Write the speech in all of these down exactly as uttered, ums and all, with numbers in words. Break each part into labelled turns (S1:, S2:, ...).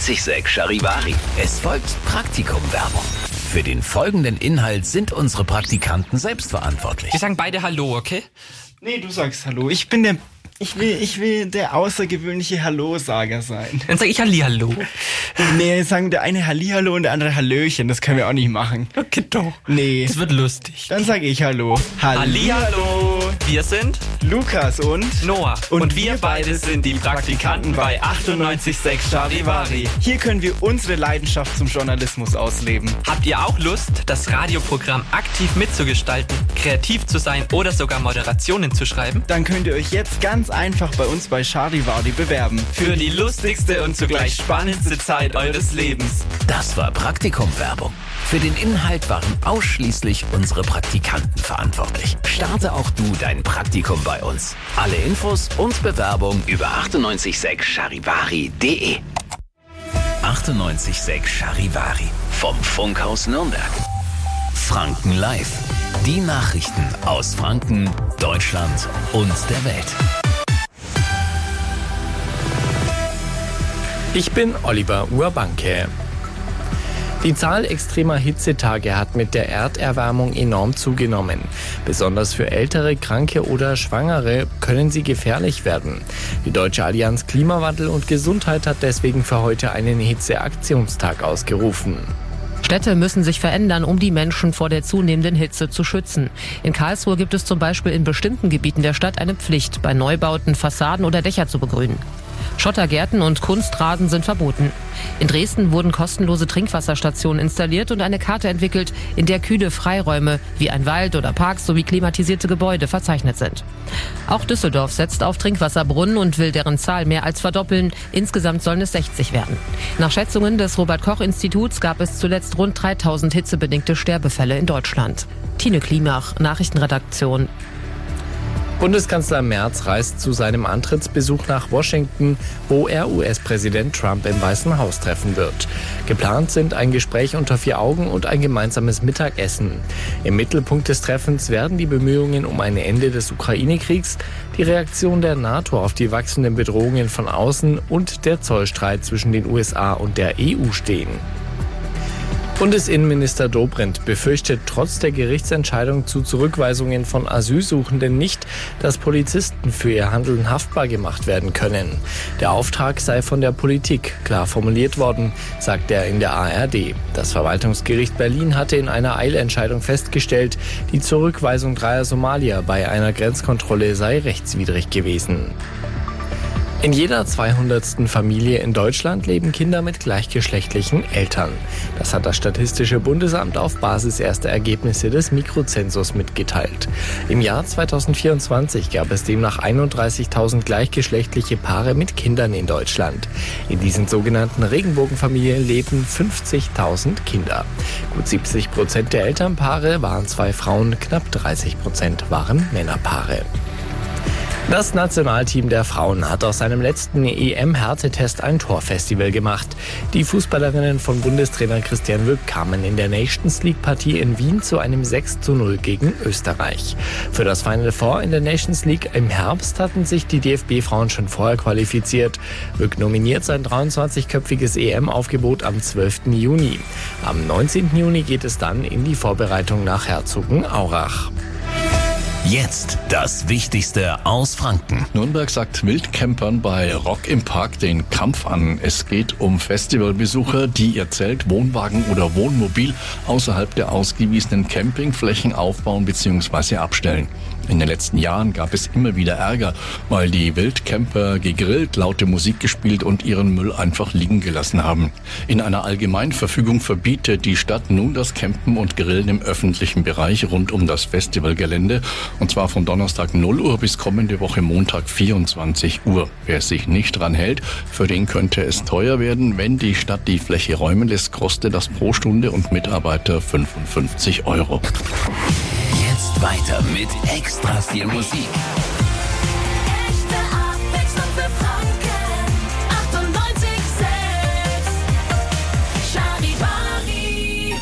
S1: achtundneunzig Komma sechs Charivari. Es folgt Praktikum-Werbung. Für den folgenden Inhalt sind unsere Praktikanten selbst verantwortlich.
S2: Wir sagen beide Hallo, okay?
S3: Nee, du sagst Hallo. Ich bin der... Ich will, ich will der außergewöhnliche Hallo-Sager sein.
S2: Dann sag ich Hallihallo.
S3: Nee, sagen der eine Hallihallo und der andere Hallöchen. Das können wir auch nicht machen.
S2: Okay, doch.
S3: Nee.
S2: Das wird lustig.
S3: Dann sage ich Hallo.
S2: Hallihallo. Wir sind
S3: Lukas und
S2: Noah.
S3: Und
S2: Und, wir
S3: wir
S2: beide sind die Praktikanten bei achtundneunzig Komma sechs Charivari.
S3: hier können wir unsere Leidenschaft zum Journalismus ausleben.
S2: Habt ihr auch Lust, das Radioprogramm aktiv mitzugestalten, kreativ zu sein oder sogar Moderationen zu schreiben?
S3: Dann könnt ihr euch jetzt ganz einfach bei uns bei Charivari bewerben.
S2: Für die lustigste und zugleich spannendste Zeit eures Lebens.
S1: Das war Praktikum-Werbung. Für den Inhalt waren ausschließlich unsere Praktikanten verantwortlich. Starte auch du dein Praktikum bei uns. Alle Infos und Bewerbung über achtundneunzig Komma sechs charivari punkt de. achtundneunzig Komma sechs Charivari vom Funkhaus Nürnberg. Franken Live. Die Nachrichten aus Franken, Deutschland und der Welt.
S4: Ich bin Oliver Urbanke. Die Zahl extremer Hitzetage hat mit der Erderwärmung enorm zugenommen. Besonders für Ältere, Kranke oder Schwangere können sie gefährlich werden. Die Deutsche Allianz Klimawandel und Gesundheit hat deswegen für heute einen Hitzeaktionstag ausgerufen.
S5: Städte müssen sich verändern, um die Menschen vor der zunehmenden Hitze zu schützen. In Karlsruhe gibt es zum Beispiel in bestimmten Gebieten der Stadt eine Pflicht, bei Neubauten Fassaden oder Dächer zu begrünen. Schottergärten und Kunstrasen sind verboten. In Dresden wurden kostenlose Trinkwasserstationen installiert und eine Karte entwickelt, in der kühle Freiräume wie ein Wald oder Parks sowie klimatisierte Gebäude verzeichnet sind. Auch Düsseldorf setzt auf Trinkwasserbrunnen und will deren Zahl mehr als verdoppeln. Insgesamt sollen es sechzig werden. Nach Schätzungen des Robert-Koch-Instituts gab es zuletzt rund dreitausend hitzebedingte Sterbefälle in Deutschland. Tine Klimach, Nachrichtenredaktion.
S4: Bundeskanzler Merz reist zu seinem Antrittsbesuch nach Washington, wo er U S-Präsident Trump im Weißen Haus treffen wird. Geplant sind ein Gespräch unter vier Augen und ein gemeinsames Mittagessen. Im Mittelpunkt des Treffens werden die Bemühungen um ein Ende des Ukraine-Kriegs, die Reaktion der NATO auf die wachsenden Bedrohungen von außen und der Zollstreit zwischen den U S A und der E U stehen. Bundesinnenminister Dobrindt befürchtet trotz der Gerichtsentscheidung zu Zurückweisungen von Asylsuchenden nicht, dass Polizisten für ihr Handeln haftbar gemacht werden können. Der Auftrag sei von der Politik klar formuliert worden, sagt er in der A R D. Das Verwaltungsgericht Berlin hatte in einer Eilentscheidung festgestellt, die Zurückweisung dreier Somalier bei einer Grenzkontrolle sei rechtswidrig gewesen. In jeder zweihundertsten Familie in Deutschland leben Kinder mit gleichgeschlechtlichen Eltern. Das hat das Statistische Bundesamt auf Basis erster Ergebnisse des Mikrozensus mitgeteilt. Im Jahr zweitausendvierundzwanzig gab es demnach einunddreißigtausend gleichgeschlechtliche Paare mit Kindern in Deutschland. In diesen sogenannten Regenbogenfamilien leben fünfzigtausend Kinder. Gut siebzig Prozent der Elternpaare waren zwei Frauen, knapp dreißig Prozent waren Männerpaare. Das Nationalteam der Frauen hat aus seinem letzten E M-Härtetest ein Torfestival gemacht. Die Fußballerinnen von Bundestrainer Christian Wülp kamen in der Nations League-Partie in Wien zu einem sechs zu null gegen Österreich. Für das Final Four in der Nations League im Herbst hatten sich die D F B-Frauen schon vorher qualifiziert. Wülp nominiert sein dreiundzwanzigköpfiges E M-Aufgebot am zwölften Juni. Am neunzehnten Juni geht es dann in die Vorbereitung nach Herzogenaurach.
S1: Jetzt das Wichtigste aus Franken.
S6: Nürnberg sagt Wildcampern bei Rock im Park den Kampf an. Es geht um Festivalbesucher, die ihr Zelt, Wohnwagen oder Wohnmobil außerhalb der ausgewiesenen Campingflächen aufbauen bzw. abstellen. In den letzten Jahren gab es immer wieder Ärger, weil die Wildcamper gegrillt, laute Musik gespielt und ihren Müll einfach liegen gelassen haben. In einer Allgemeinverfügung verbietet die Stadt nun das Campen und Grillen im öffentlichen Bereich rund um das Festivalgelände. Und zwar von Donnerstag null Uhr bis kommende Woche Montag vierundzwanzig Uhr. Wer sich nicht dran hält, für den könnte es teuer werden. Wenn die Stadt die Fläche räumen lässt, kostet das pro Stunde und Mitarbeiter fünfundfünfzig Euro.
S1: Jetzt weiter mit extra viel Musik.
S7: Echte Abwechslung für Franken. achtundneunzig Komma sechs Charivari.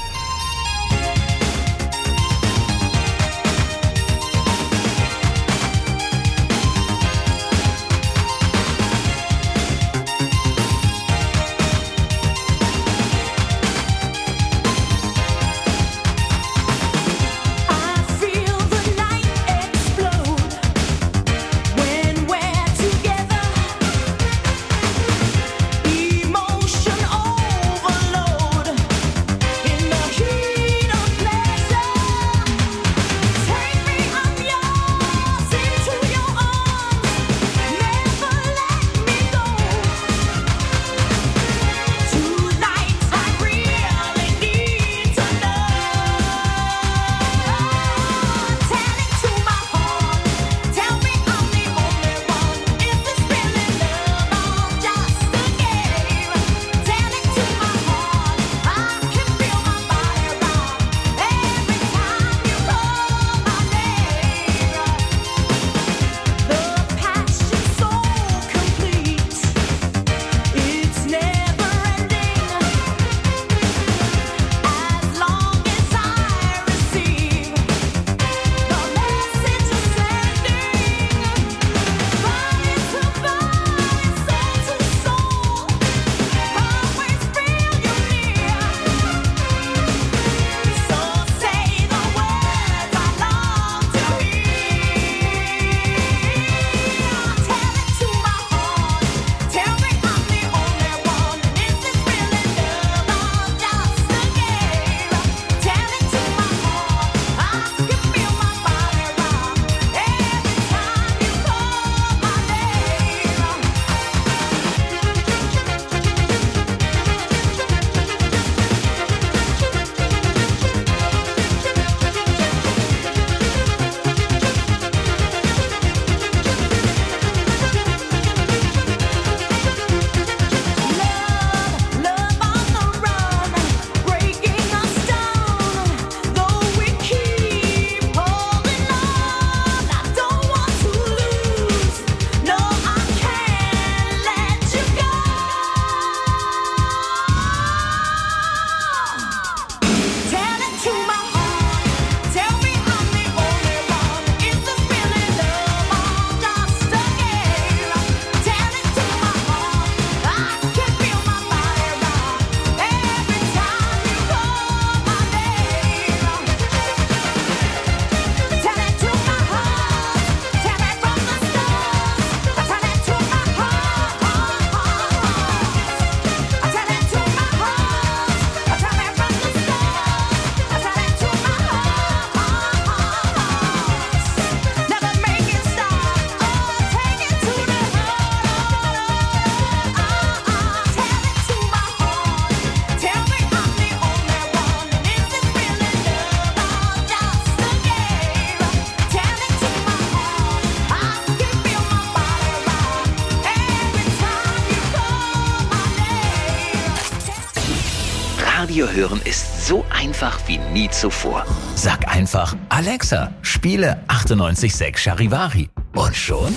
S1: hören ist so einfach wie nie zuvor. Sag einfach, Alexa, spiele achtundneunzig Komma sechs Charivari. Und schon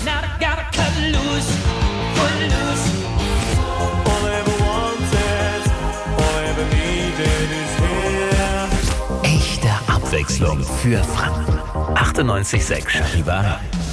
S1: echte Abwechslung für Franken. achtundneunzig Komma sechs Charivari.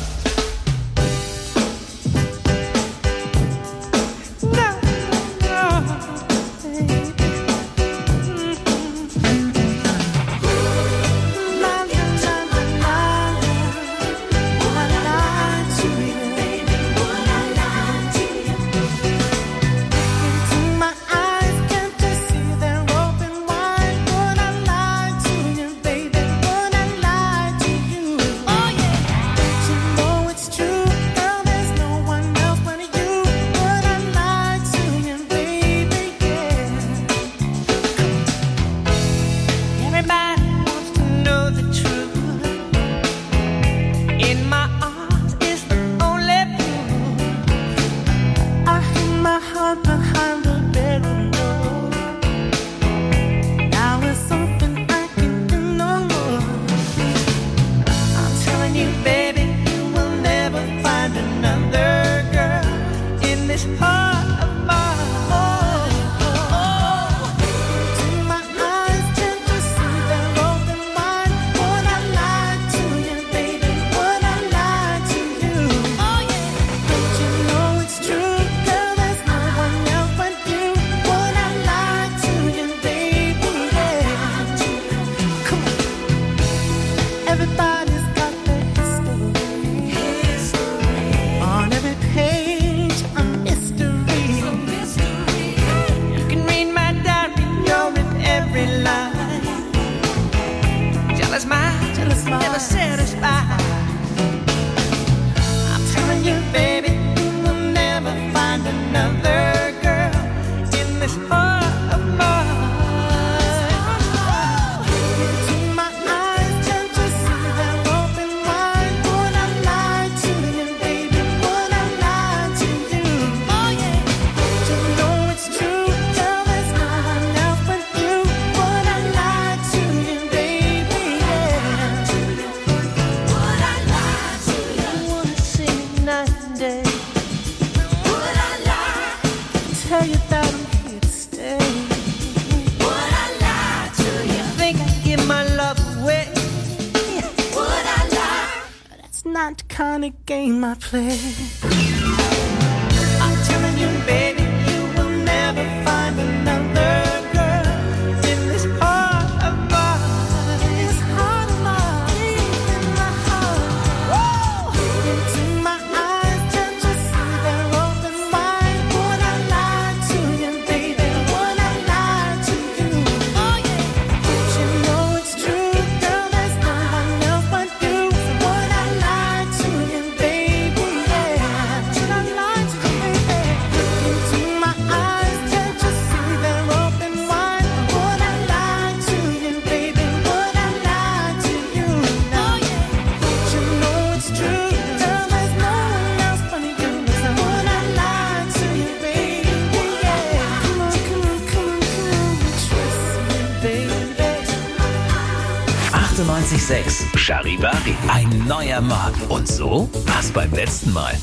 S1: achtundneunzig Komma sechs Charivari. Ein neuer Markt. Und so war's beim letzten Mal.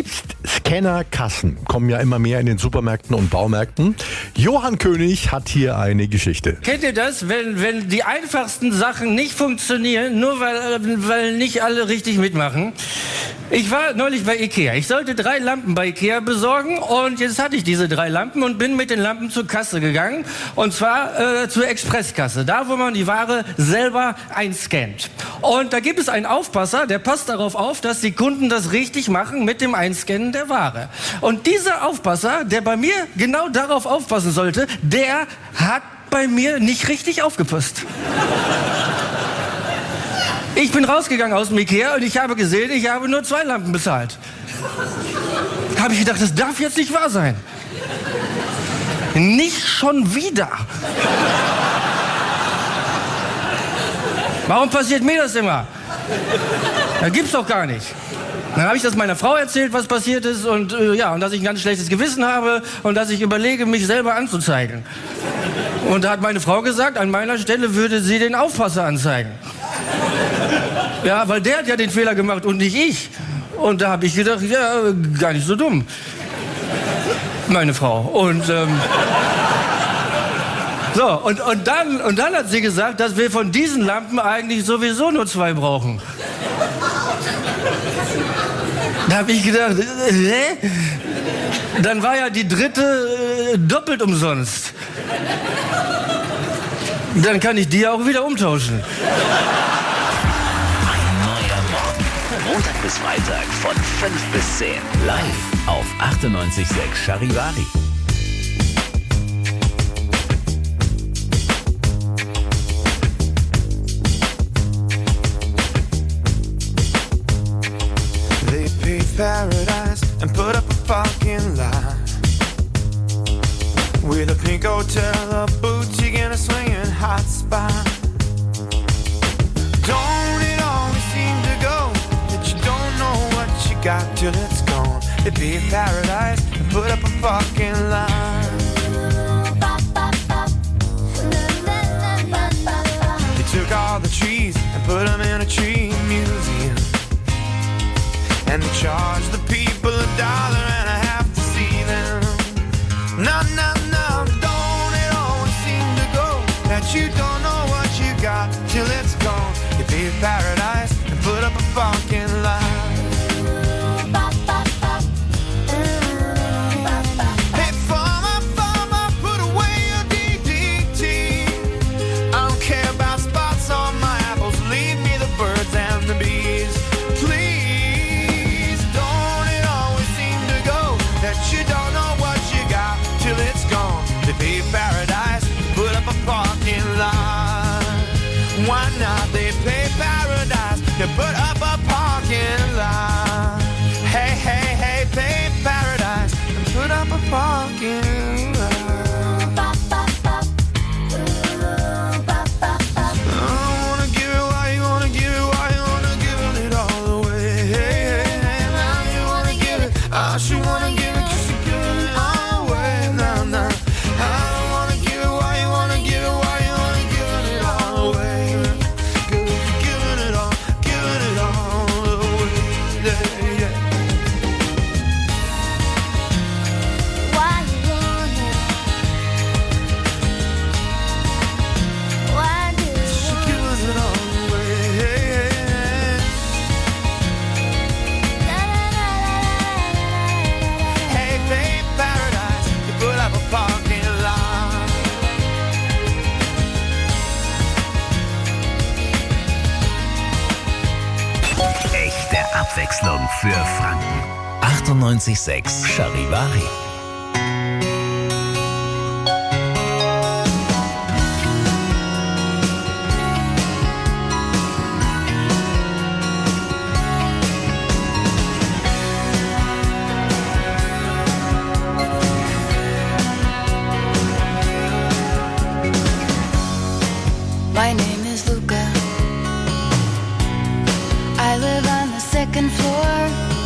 S8: Selbstscannerkassen kommen ja immer mehr in den Supermärkten und Baumärkten. Johann König hat hier eine Geschichte.
S9: Kennt ihr das, wenn, wenn die einfachsten Sachen nicht funktionieren, nur weil, weil nicht alle richtig mitmachen? Ich war neulich bei Ikea. Ich sollte drei Lampen bei Ikea besorgen und jetzt hatte ich diese drei Lampen und bin mit den Lampen zur Kasse gegangen. Und zwar äh, zur Expresskasse, da wo man die Ware selber einscannt. Und da gibt es einen Aufpasser, der passt darauf auf, dass die Kunden das richtig machen mit dem Einscannen der Ware. Und dieser Aufpasser, der bei mir genau darauf aufpassen sollte, der hat bei mir nicht richtig aufgepasst. Ich bin rausgegangen aus dem Ikea und ich habe gesehen, ich habe nur zwei Lampen bezahlt. Habe ich gedacht, das darf jetzt nicht wahr sein. Nicht schon wieder. Warum passiert mir das immer? Das gibt's doch gar nicht. Dann habe ich das meiner Frau erzählt, was passiert ist und äh, ja, und dass ich ein ganz schlechtes Gewissen habe und dass ich überlege, mich selber anzuzeigen. Und da hat meine Frau gesagt, an meiner Stelle würde sie den Aufpasser anzeigen. Ja, weil der hat ja den Fehler gemacht und nicht ich. Und da habe ich gedacht, ja, gar nicht so dumm. Meine Frau. Und, ähm, so, und, und, dann, und dann hat sie gesagt, dass wir von diesen Lampen eigentlich sowieso nur zwei brauchen. Da habe ich gedacht, hä? Dann war ja die dritte äh, doppelt umsonst. Dann kann ich die auch wieder umtauschen.
S1: Ein neuer Morgen. Montag bis Freitag von fünf bis zehn. Live auf achtundneunzig Komma sechs Charivari.
S10: They paved paradise and put up a parking lot with a pink hotel, a boutique, and a swinging hot spot. Don't it always seem to go that you don't know what you got till it's gone? They paved paradise and put up a parking lot. They took all the trees and put them in a tree museum, and they charged the people a dollar and a half to see them. No, no, no, don't it always seem to go that you don't know what you got till it's gone? You paved paradise and put up a parking lot. Hey, farmer, farmer, put away your D D T. I don't care about spots on my apples, leave me the birds and the bees. Please, don't it always seem to go that you don't know what you got till it's gone? They paved paradise, put up a parking lot. Why not? They paved paradise, they put up a parking lot. Hey, hey, hey, paved paradise, and put up a parking lot. I wanna give it, why you wanna give it, why you wanna give it all away? Hey, hey, hey, now you wanna give it, I should wanna give it, 'cause you're giving it all away. Nah, nah, I don't wanna give it, why you wanna give it, why you wanna give it all away? 'Cause you're giving it all, giving it all away. Yeah, yeah.
S7: Why you want it? Why do you
S10: You're
S7: want
S10: giving it all away. Hey, hey, hey. Hey, paved paradise, they put up a parking lot.
S1: Echte Abwechslung für Franken. achtundneunzig Komma sechs Charivari.
S11: My name is Luca. I live on the second floor.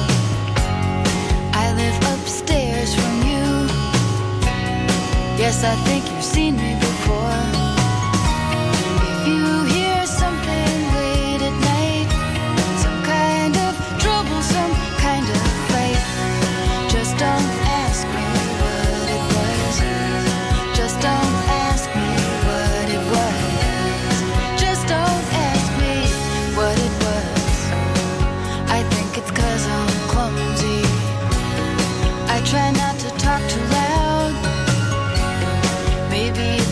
S11: I live upstairs from you. Yes, I think you've seen me before. If you hear something late at night, some kind of trouble, some kind of fight, just don't ask me what it was. Just don't ask me what it was. Just don't ask me what it was. I think it's 'cause I'm clumsy. I try not to talk too loud. Maybe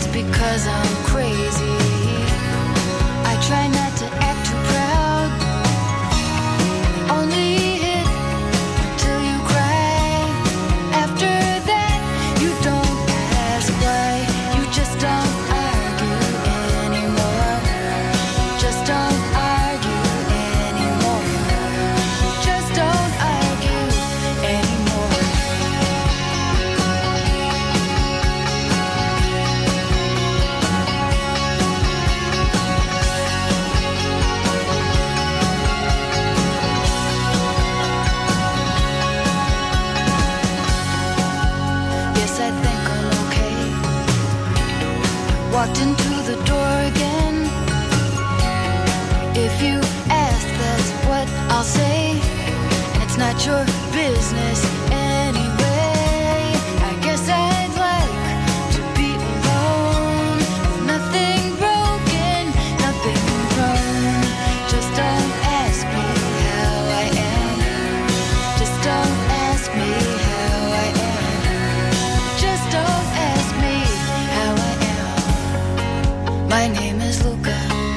S11: If you ask, that's what I'll say. And it's not your business anyway. I guess I'd like to be alone. Nothing broken, nothing wrong. Just don't ask me how I am. Just don't ask me how I am. Just don't ask me how I am. My name is Luca.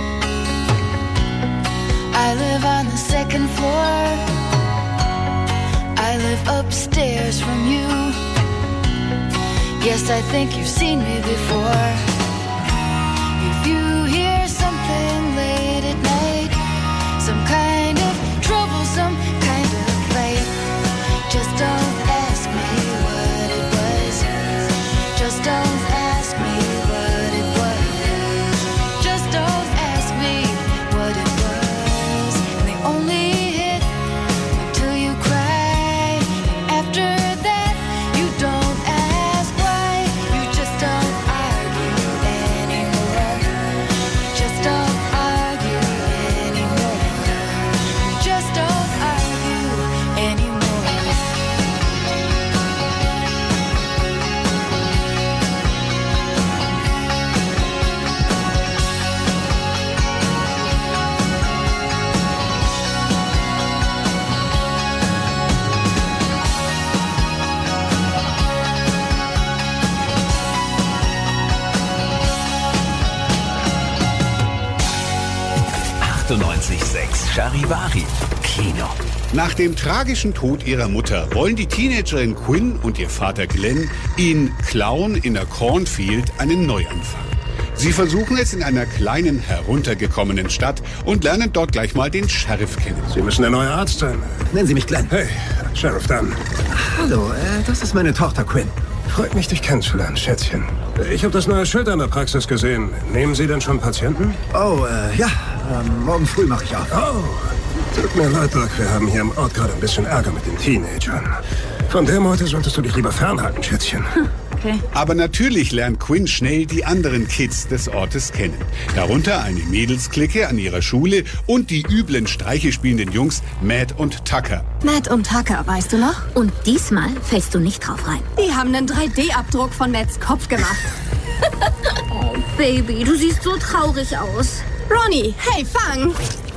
S11: I live on the second floor. I live upstairs from you. Yes, I think you've seen me before. If you hear something late at night, some kind of trouble, some kind of fight, just don't ask me what it was. Just don't ask me what it was. Just don't ask me what it was. And they only hit until you cry. After that, you don't ask why. You just don't argue anymore. Just don't argue anymore. You just don't argue anymore.
S1: achtundneunzig Komma sechs Charivari Kino.
S12: Nach dem tragischen Tod ihrer Mutter wollen die Teenagerin Quinn und ihr Vater Glenn in Clown in der Cornfield einen Neuanfang. Sie versuchen es in einer kleinen, heruntergekommenen Stadt und lernen dort gleich mal den Sheriff kennen.
S13: Sie müssen der neue Arzt sein.
S14: Nennen Sie mich Glenn.
S13: Hey, Sheriff Dunn.
S14: Hallo, äh, das ist meine Tochter Quinn.
S13: Freut mich, dich kennenzulernen, Schätzchen. Ich habe das neue Schild an der Praxis gesehen. Nehmen Sie denn schon Patienten?
S14: Oh, äh, ja. Ähm, morgen früh mache ich auf.
S13: Oh, tut mir leid, Doc. Wir haben hier im Ort gerade ein bisschen Ärger mit den Teenagern. Von der Meute solltest du dich lieber fernhalten, Schätzchen.
S7: Okay.
S12: Aber natürlich lernt Quinn schnell die anderen Kids des Ortes kennen. Darunter eine Mädelsklicke an ihrer Schule und die üblen Streiche spielenden Jungs Matt und Tucker.
S15: Matt und Tucker, weißt du noch? Und diesmal fällst du nicht drauf rein.
S16: Die haben einen drei D Abdruck von Matts Kopf gemacht.
S15: Oh, Baby, du siehst so traurig aus.
S16: Ronny, hey, fang!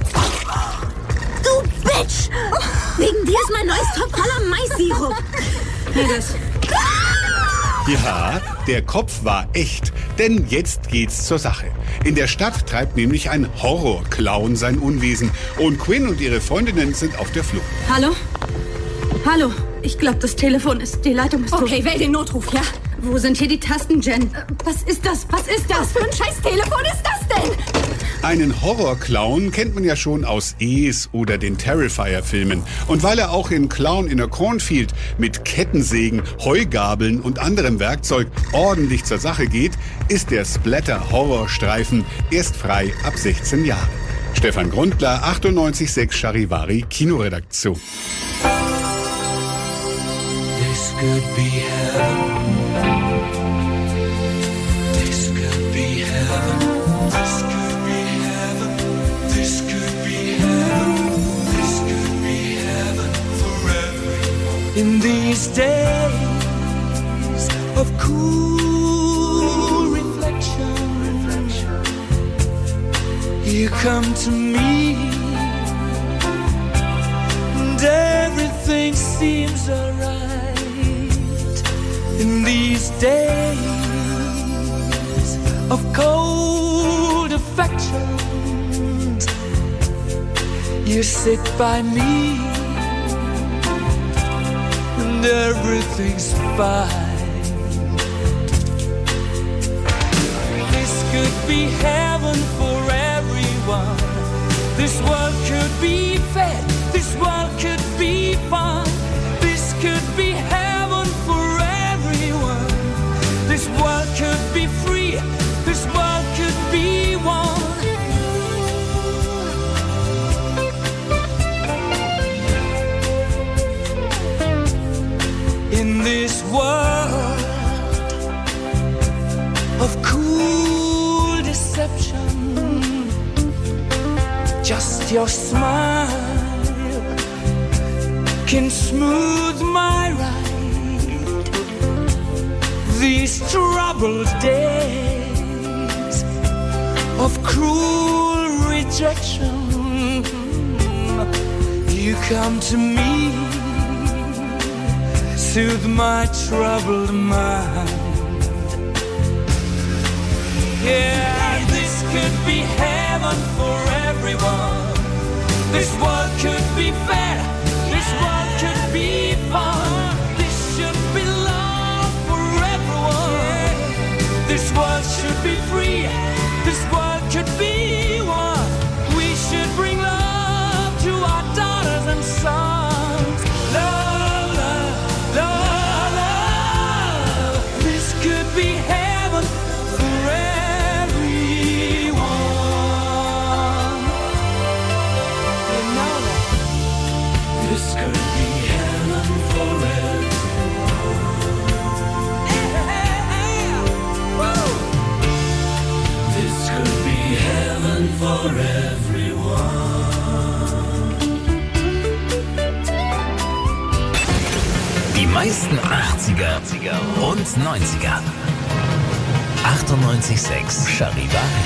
S15: Du Bitch! Wegen dir ist mein neues Top voller Mais-Sirup.
S16: Mädels.
S12: Ja, der Kopf war echt, denn jetzt geht's zur Sache. In der Stadt treibt nämlich ein Horrorclown sein Unwesen und Quinn und ihre Freundinnen sind auf der Flucht.
S16: Hallo? Hallo? Ich glaube, das Telefon ist... Die Leitung ist... Okay, wähl den Notruf, ja? Wo sind hier die Tasten, Jen? Was ist das? Was ist das? Was für ein scheiß Telefon ist das denn?
S12: Einen Horrorclown kennt man ja schon aus Es oder den Terrifier-Filmen. Und weil er auch in Clown in der Cornfield mit Kettensägen, Heugabeln und anderem Werkzeug ordentlich zur Sache geht, ist der Splatter-Horrorstreifen erst frei ab sechzehn Jahre. Stefan Grundler, achtundneunzig Komma sechs Charivari, Kinoredaktion.
S10: This could be heaven. This could be heaven. This could be heaven. This could be heaven. This could be heaven for everyone. In these days of cool reflection, you come to me, and everything seems alright. In these days of cold affections, you sit by me, and everything's fine. This could be heaven for everyone. This world could be fair. This world could be fun. This could be heaven for everyone. This world could be free. This world could be one. In this world of cool deception, Just your smile can smooth my ride. These troubled days of cruel rejection, you come to me, soothe my troubled mind. Yeah, this could be heaven for everyone. This world could be fair. This world could be fun. This should be love for everyone. This world should be free. This world could be one. We should bring love to our daughters and sons. Love, love, love, love. This could be heaven for everyone. You know that this could be heaven for everyone. Hey, hey, hey. Woo. This could be heaven for everyone.
S1: Die meisten achtziger und neunziger. achtundneunzig Komma sechs Charivari.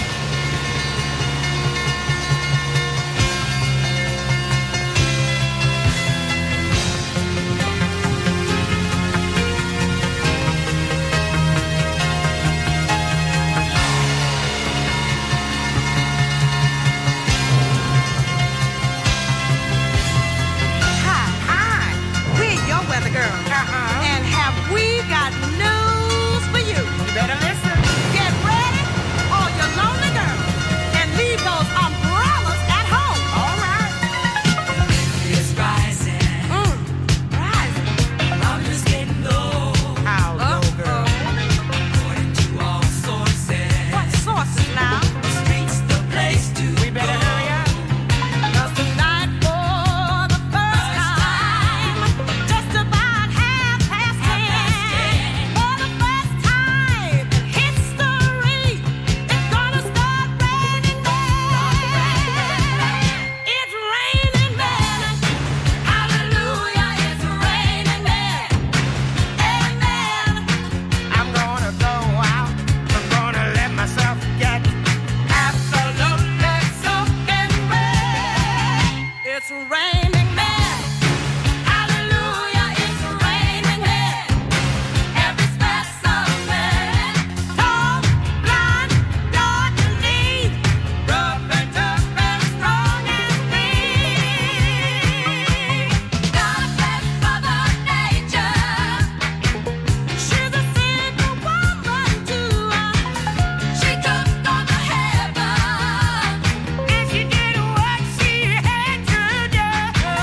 S17: Hi, hi. We're your weather girl. Uh-huh. And have we got news for you? You better listen. Get ready, all you lonely girls, and leave those umbrellas at home. All right.
S10: It's rising.
S17: Mm. Rising.
S10: Temperature's getting low.
S17: How low, girl?
S10: According to all sources.
S17: What sources now?
S10: The street's the place to
S17: We better hurry up. 'Cause tonight, for the first time, just about half past ten, for the first time in history, it's gonna start raining men. It's raining men. Hallelujah, it's raining men. Amen. I'm gonna go out. I'm gonna let myself get absolutely soaking wet. It's raining men. Hallelujah, it's raining men. Every specimen, tall, blind, dark and neat, rough and tough and strong and mean. God bless Mother Nature. She's a single woman too. She took on the heaven, and she did what she had to do.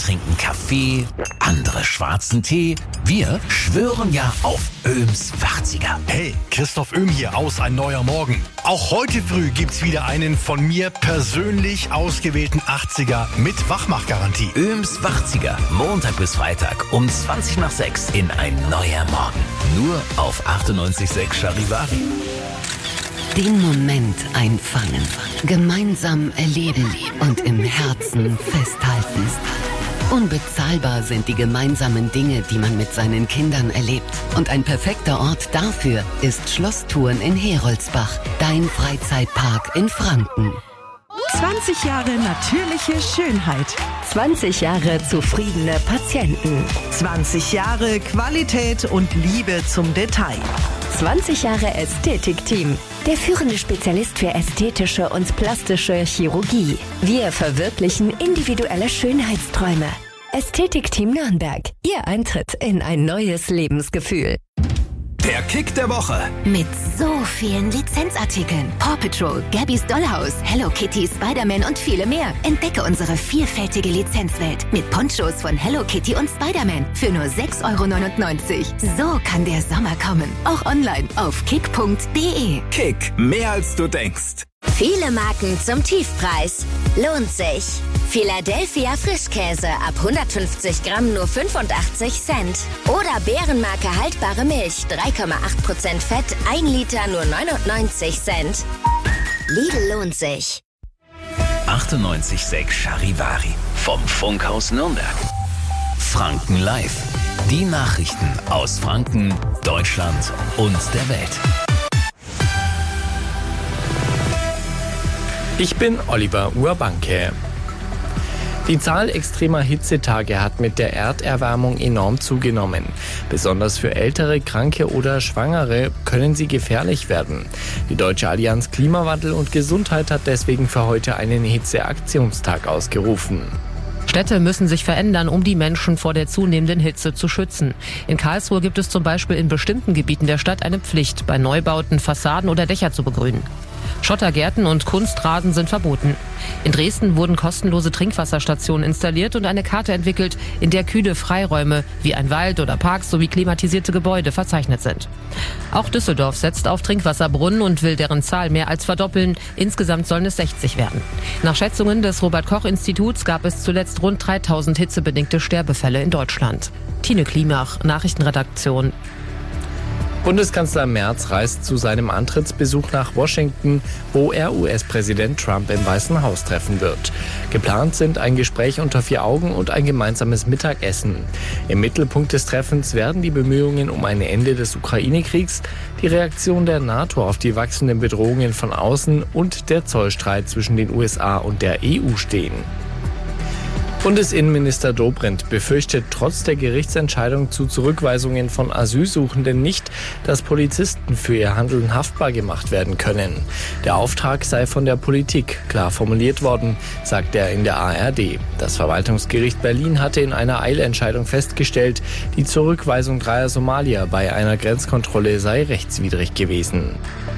S1: trinken Kaffee, andere schwarzen Tee. Wir schwören ja auf Öhms achtziger.
S8: Hey, Christoph Öhm hier aus Ein neuer Morgen. Auch heute früh gibt's wieder einen von mir persönlich ausgewählten achtziger mit Wachmachgarantie.
S1: Öhms achtziger, Montag bis Freitag um zwanzig nach sechs in Ein neuer Morgen. Nur auf achtundneunzig Komma sechs Charivari.
S18: Den Moment einfangen, gemeinsam erleben und im Herzen festhalten. Unbezahlbar sind die gemeinsamen Dinge, die man mit seinen Kindern erlebt. Und ein perfekter Ort dafür ist Schlosstouren in Heroldsbach, dein Freizeitpark in Franken.
S19: zwanzig Jahre natürliche Schönheit.
S20: zwanzig Jahre zufriedene Patienten.
S19: zwanzig Jahre Qualität und Liebe zum Detail.
S20: zwanzig Jahre Ästhetikteam. Der führende Spezialist für ästhetische und plastische Chirurgie. Wir verwirklichen individuelle Schönheitsträume. Ästhetikteam Nürnberg. Ihr Eintritt in ein neues Lebensgefühl.
S1: Der Kick der Woche.
S21: Mit so vielen Lizenzartikeln. Paw Patrol, Gabby's Dollhouse, Hello Kitty, Spider-Man und viele mehr. Entdecke unsere vielfältige Lizenzwelt mit Ponchos von Hello Kitty und Spider-Man für nur sechs Euro neunundneunzig. So kann der Sommer kommen. Auch online auf kick punkt de.
S1: Kick, mehr als du denkst.
S21: Viele Marken zum Tiefpreis. Lohnt sich. Philadelphia Frischkäse ab hundertfünfzig Gramm nur fünfundachtzig Cent. Oder Bärenmarke haltbare Milch, drei Komma acht Prozent Fett, ein Liter nur neunundneunzig Cent. Lidl lohnt sich.
S1: achtundneunzig Komma sechs Charivari vom Funkhaus Nürnberg. Franken Live. Die Nachrichten aus Franken, Deutschland und der Welt.
S4: Ich bin Oliver Urbanke. Die Zahl extremer Hitzetage hat mit der Erderwärmung enorm zugenommen. Besonders für Ältere, Kranke oder Schwangere können sie gefährlich werden. Die Deutsche Allianz Klimawandel und Gesundheit hat deswegen für heute einen Hitzeaktionstag ausgerufen.
S5: Städte müssen sich verändern, um die Menschen vor der zunehmenden Hitze zu schützen. In Karlsruhe gibt es zum Beispiel in bestimmten Gebieten der Stadt eine Pflicht, bei Neubauten Fassaden oder Dächer zu begrünen. Schottergärten und Kunstrasen sind verboten. In Dresden wurden kostenlose Trinkwasserstationen installiert und eine Karte entwickelt, in der kühle Freiräume wie ein Wald oder Parks sowie klimatisierte Gebäude verzeichnet sind. Auch Düsseldorf setzt auf Trinkwasserbrunnen und will deren Zahl mehr als verdoppeln. Insgesamt sollen es sechzig werden. Nach Schätzungen des Robert-Koch-Instituts gab es zuletzt rund dreitausend hitzebedingte Sterbefälle in Deutschland. Tine Klimach, Nachrichtenredaktion.
S4: Bundeskanzler Merz reist zu seinem Antrittsbesuch nach Washington, wo er U S-Präsident Trump im Weißen Haus treffen wird. Geplant sind ein Gespräch unter vier Augen und ein gemeinsames Mittagessen. Im Mittelpunkt des Treffens werden die Bemühungen um ein Ende des Ukraine-Kriegs, die Reaktion der NATO auf die wachsenden Bedrohungen von außen und der Zollstreit zwischen den U S A und der E U stehen. Bundesinnenminister Dobrindt befürchtet trotz der Gerichtsentscheidung zu Zurückweisungen von Asylsuchenden nicht, dass Polizisten für ihr Handeln haftbar gemacht werden können. Der Auftrag sei von der Politik klar formuliert worden, sagt er in der A R D. Das Verwaltungsgericht Berlin hatte in einer Eilentscheidung festgestellt, die Zurückweisung dreier Somalier bei einer Grenzkontrolle sei rechtswidrig gewesen.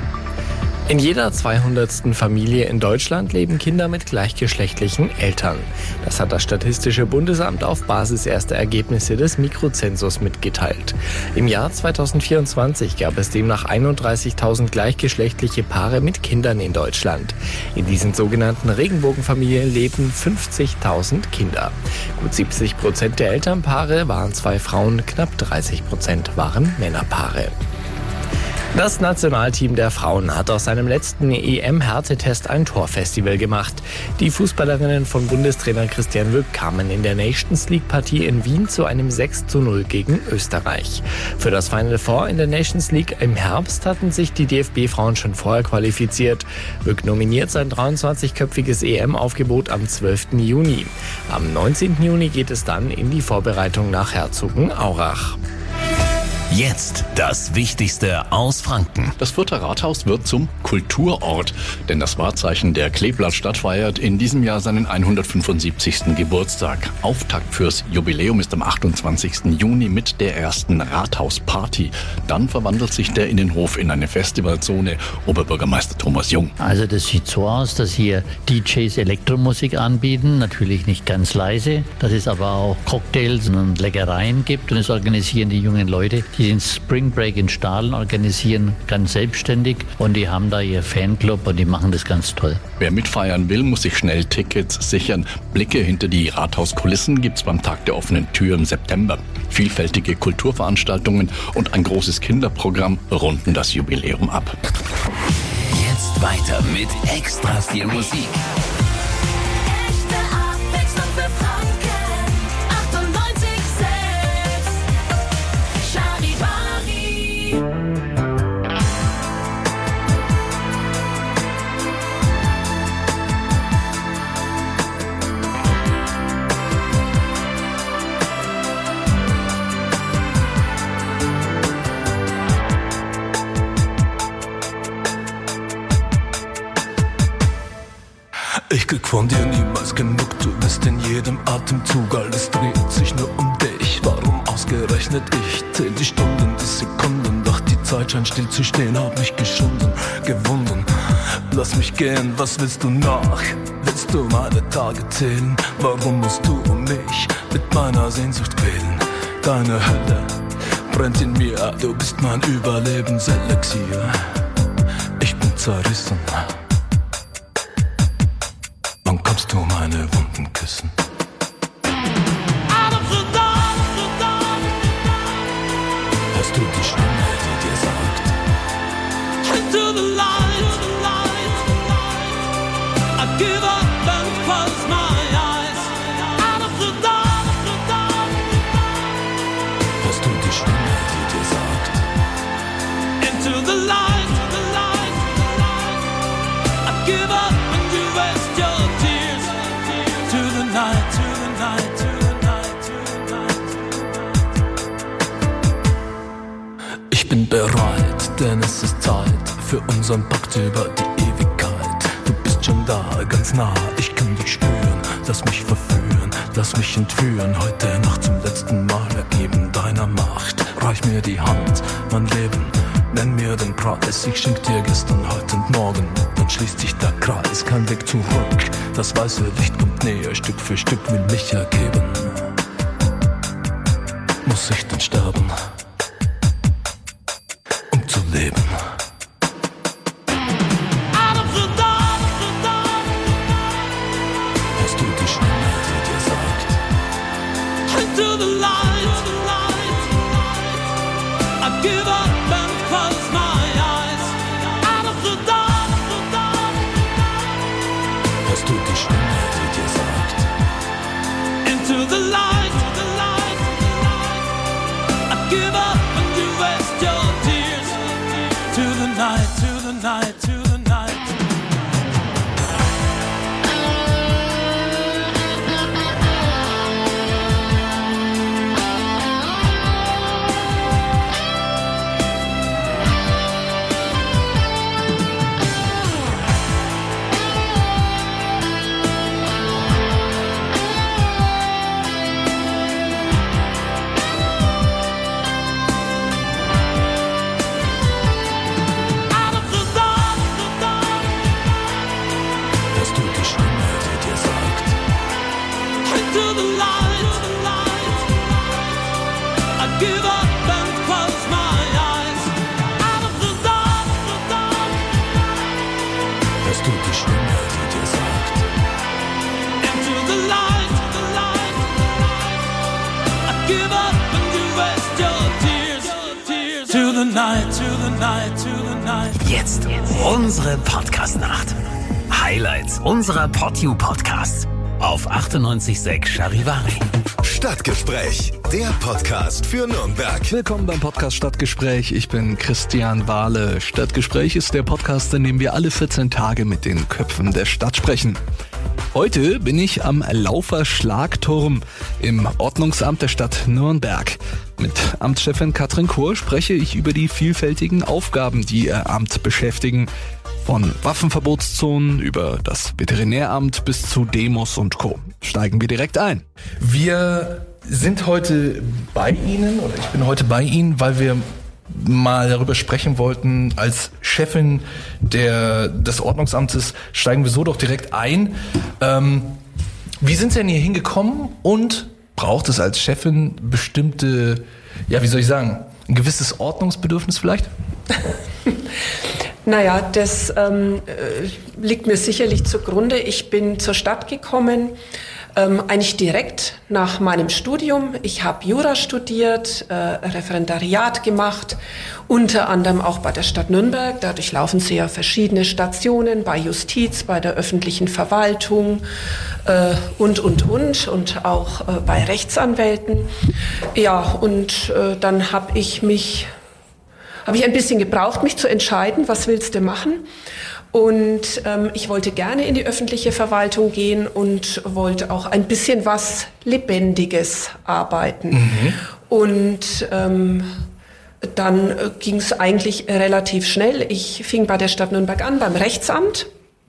S4: In jeder zweihundertsten Familie in Deutschland leben Kinder mit gleichgeschlechtlichen Eltern. Das hat das Statistische Bundesamt auf Basis erster Ergebnisse des Mikrozensus mitgeteilt. Im Jahr zweitausendvierundzwanzig gab es demnach einunddreißigtausend gleichgeschlechtliche Paare mit Kindern in Deutschland. In diesen sogenannten Regenbogenfamilien leben fünfzigtausend Kinder. Gut siebzig Prozent der Elternpaare waren zwei Frauen, knapp dreißig Prozent waren Männerpaare. Das Nationalteam der Frauen hat aus seinem letzten E M-Härtetest ein Torfestival gemacht. Die Fußballerinnen von Bundestrainer Christian Wück kamen in der Nations League-Partie in Wien zu einem sechs zu null gegen Österreich. Für das Final Four in der Nations League im Herbst hatten sich die D F B-Frauen schon vorher qualifiziert. Wück nominiert sein dreiundzwanzigköpfiges E M-Aufgebot am zwölften Juni. Am neunzehnten Juni geht es dann in die Vorbereitung nach Herzogenaurach.
S1: Jetzt das Wichtigste aus Franken.
S6: Das Further Rathaus wird zum Kulturort, denn das Wahrzeichen der Kleeblattstadt feiert in diesem Jahr seinen hundertfünfundsiebzigsten Geburtstag. Auftakt fürs Jubiläum ist am achtundzwanzigsten Juni mit der ersten Rathausparty. Dann verwandelt sich der Innenhof in eine Festivalzone. Oberbürgermeister Thomas Jung.
S3: Also das sieht so aus, dass hier D Js Elektromusik anbieten, natürlich nicht ganz leise, dass es aber auch Cocktails und Leckereien gibt und es organisieren die jungen Leute, die den Spring Break in Stahlen organisieren, ganz selbstständig und die haben da ihr Fanclub und die machen das ganz toll.
S6: Wer mitfeiern will, muss sich schnell Tickets sichern. Blicke hinter die Rathauskulissen gibt's beim Tag der offenen Tür im September. Vielfältige Kulturveranstaltungen und ein großes Kinderprogramm runden das Jubiläum ab.
S1: Jetzt weiter mit extra viel Musik.
S22: Ich krieg von dir niemals genug, du bist in jedem Atemzug, alles dreht sich nur um dich. Warum ausgerechnet ich? Zähl die Stunden, die Sekunden, doch die Zeit scheint still zu stehen, hab mich geschunden, gewunden. Lass mich gehen, was willst du noch? Willst du meine Tage zählen? Warum musst du mich mit meiner Sehnsucht quälen? Deine Hölle brennt in mir, du bist mein Überlebenselixier. Ich bin zerrissen. Wann kommst du meine Wunden küssen? Hörst du die Stimme, die dir sagt? Into the light, I give up and close my eyes. Out of the dark, hörst du die Stimme, die dir sagt? Into the light, I give up and you rest your to the night, to the night, to the night, to the night. Ich bin bereit, denn es ist Zeit für unseren Pakt über die Ewigkeit. Du bist schon da, ganz nah, ich kann dich spüren. Lass mich verführen, lass mich entführen. Heute Nacht zum letzten Mal ergeben deiner Macht. Reich mir die Hand, mein Leben, nenn mir den Preis. Ich schenk dir gestern, heute und morgen. Dann schließt sich der Kreis, kein Weg zurück. Das weiße Licht kommt näher, Stück für Stück will mich ergeben. Muss ich denn sterben, um zu leben? Hörst du die Stimme, die dir sagt? Into the light, I give up and close my eyes. Out of the dark, hörst du die Stimme, die dir sagt? Into the light, I give up and you rest your tears. To the night, to the night, to the night.
S1: Jetzt unsere Podcast-Nacht. Highlights unserer PodU-Podcasts auf achtundneunzig Komma sechs Charivari.
S23: Stadtgespräch, der Podcast für Nürnberg.
S24: Willkommen beim Podcast Stadtgespräch. Ich bin Christian Wahle. Stadtgespräch ist der Podcast, in dem wir alle vierzehn Tage mit den Köpfen der Stadt sprechen. Heute bin ich am Laufer Schlagturm im Ordnungsamt der Stadt Nürnberg. Mit Amtschefin Katrin Kurr spreche ich über die vielfältigen Aufgaben, die ihr Amt beschäftigen. Von Waffenverbotszonen über das Veterinäramt bis zu Demos und Co. Steigen wir direkt ein.
S2: Wir sind heute bei Ihnen, oder ich bin heute bei Ihnen, weil wir mal darüber sprechen wollten, als Chefin der, des Ordnungsamtes steigen wir so doch direkt ein. Ähm, wie sind Sie denn hier hingekommen und braucht es als Chefin bestimmte, ja, wie soll ich sagen, ein gewisses Ordnungsbedürfnis vielleicht?
S9: Naja, das ähm, liegt mir sicherlich zugrunde. Ich bin zur Stadt gekommen, ähm, eigentlich direkt nach meinem Studium. Ich habe Jura studiert, äh, Referendariat gemacht, unter anderem auch bei der Stadt Nürnberg. Da durchlaufen Sie ja verschiedene Stationen, bei Justiz, bei der öffentlichen Verwaltung äh, und, und, und, und auch äh, bei Rechtsanwälten. Ja, und äh, dann habe ich mich... habe ich ein bisschen gebraucht, mich zu entscheiden, was willst du machen. Und ähm, ich wollte gerne in die öffentliche Verwaltung gehen und wollte auch ein bisschen was Lebendiges arbeiten. Mhm. Und ähm, dann äh, ging es eigentlich relativ schnell. Ich fing bei der Stadt Nürnberg an, beim Rechtsamt.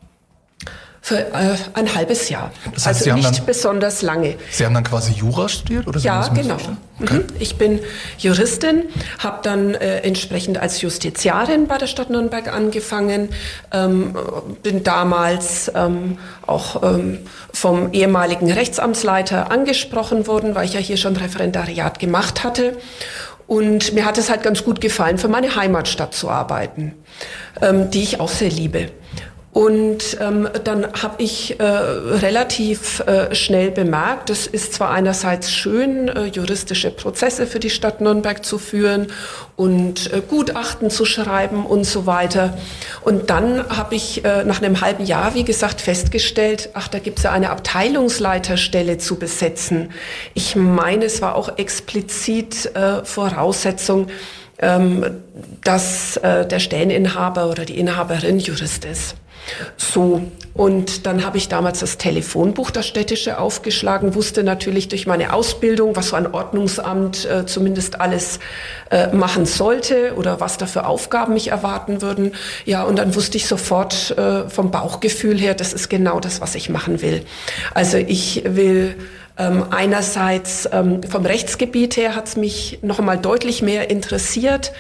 S9: Für äh, ein halbes Jahr.
S2: Das heißt,
S9: also
S2: Sie haben
S9: nicht
S2: dann,
S9: besonders lange.
S2: Sie haben dann quasi Jura studiert? Oder
S9: ja,
S2: Sie
S9: genau. Okay. Mhm. Ich bin Juristin, habe dann äh, entsprechend als Justiziarin bei der Stadt Nürnberg angefangen, ähm, bin damals ähm, auch ähm, vom ehemaligen Rechtsamtsleiter angesprochen worden, weil ich ja hier schon Referendariat gemacht hatte. Und mir hat es halt ganz gut gefallen, für meine Heimatstadt zu arbeiten, ähm, die ich auch sehr liebe. Und ähm, dann habe ich äh, relativ äh, schnell bemerkt, es ist zwar einerseits schön, äh, juristische Prozesse für die Stadt Nürnberg zu führen und äh, Gutachten zu schreiben und so weiter. Und dann habe ich äh, nach einem halben Jahr, wie gesagt, festgestellt, ach, da gibt es ja eine Abteilungsleiterstelle zu besetzen. Ich meine, es war auch explizit äh, Voraussetzung, ähm, dass äh, der Stelleninhaber oder die Inhaberin Jurist ist. So, und dann habe ich damals das Telefonbuch, das städtische, aufgeschlagen, wusste natürlich durch meine Ausbildung, was so ein Ordnungsamt äh, zumindest alles äh, machen sollte oder was da für Aufgaben mich erwarten würden. Ja, und dann wusste ich sofort äh, vom Bauchgefühl her, das ist genau das, was ich machen will. Also ich will ähm, einerseits ähm, vom Rechtsgebiet her hat es mich noch einmal deutlich mehr interessiert.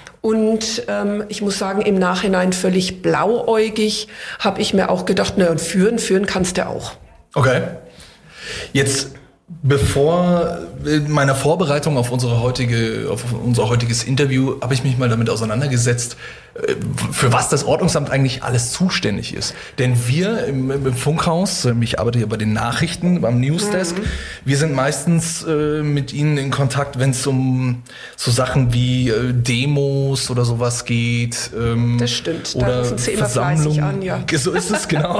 S9: Und ähm, ich muss sagen, im Nachhinein völlig blauäugig habe ich mir auch gedacht, na und führen, führen kannst du auch.
S2: Okay. Jetzt, bevor in meiner Vorbereitung auf unsere heutige, auf unser heutiges Interview, habe ich mich mal damit auseinandergesetzt, für was das Ordnungsamt eigentlich alles zuständig ist. Denn wir im, im Funkhaus, ich arbeite hier bei den Nachrichten, beim Newsdesk, mhm. wir sind meistens äh, mit Ihnen in Kontakt, wenn es um so Sachen wie äh, Demos oder sowas geht. Ähm,
S9: das stimmt, da
S2: oder
S9: rufen Sie immer fleißig an, ja.
S2: So ist es, genau.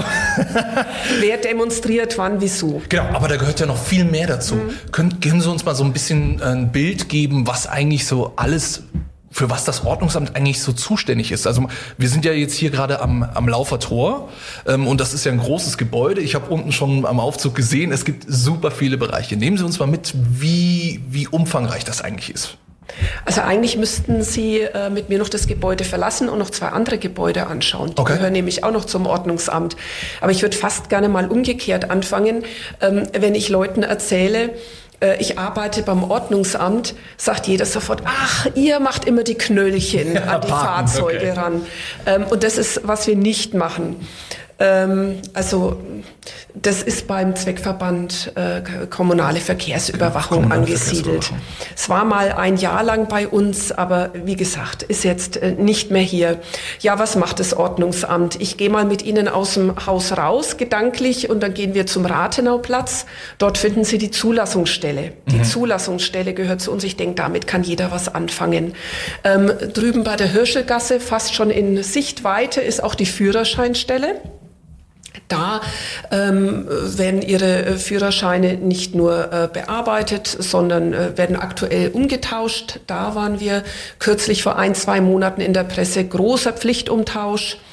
S9: Wer demonstriert, wann, wieso.
S2: Genau, aber da gehört ja noch viel mehr dazu. Mhm. Können, können Sie uns mal so ein bisschen ein Bild geben, was eigentlich so alles, für was das Ordnungsamt eigentlich so zuständig ist? Also wir sind ja jetzt hier gerade am, am Laufer Tor ähm, und das ist ja ein großes Gebäude. Ich habe unten schon am Aufzug gesehen, es gibt super viele Bereiche. Nehmen Sie uns mal mit, wie, wie umfangreich das eigentlich ist.
S9: Also eigentlich müssten Sie äh, mit mir noch das Gebäude verlassen und noch zwei andere Gebäude anschauen. Die okay. gehören nämlich auch noch zum Ordnungsamt. Aber ich würde fast gerne mal umgekehrt anfangen, ähm, wenn ich Leuten erzähle, ich arbeite beim Ordnungsamt, sagt jeder sofort, ach, ihr macht immer die Knöllchen ja, an die parken, Fahrzeuge okay. ran. Ähm, und das ist, was wir nicht machen. Ähm, also das ist beim Zweckverband äh, kommunale Verkehrsüberwachung kommunale angesiedelt. Verkehrsüberwachung. Es war mal ein Jahr lang bei uns, aber wie gesagt, ist jetzt äh, nicht mehr hier. Ja, was macht das Ordnungsamt? Ich gehe mal mit Ihnen aus dem Haus raus, gedanklich, und dann gehen wir zum Rathenauplatz. Dort finden Sie die Zulassungsstelle. Die mhm. Zulassungsstelle gehört zu uns. Ich denke, damit kann jeder was anfangen. Ähm, drüben bei der Hirschelgasse, fast schon in Sichtweite, ist auch die Führerscheinstelle. Da ähm, werden Ihre Führerscheine nicht nur äh, bearbeitet, sondern äh, werden aktuell umgetauscht. Da waren wir kürzlich vor ein, zwei Monaten in der Presse. Großer Pflichtumtausch.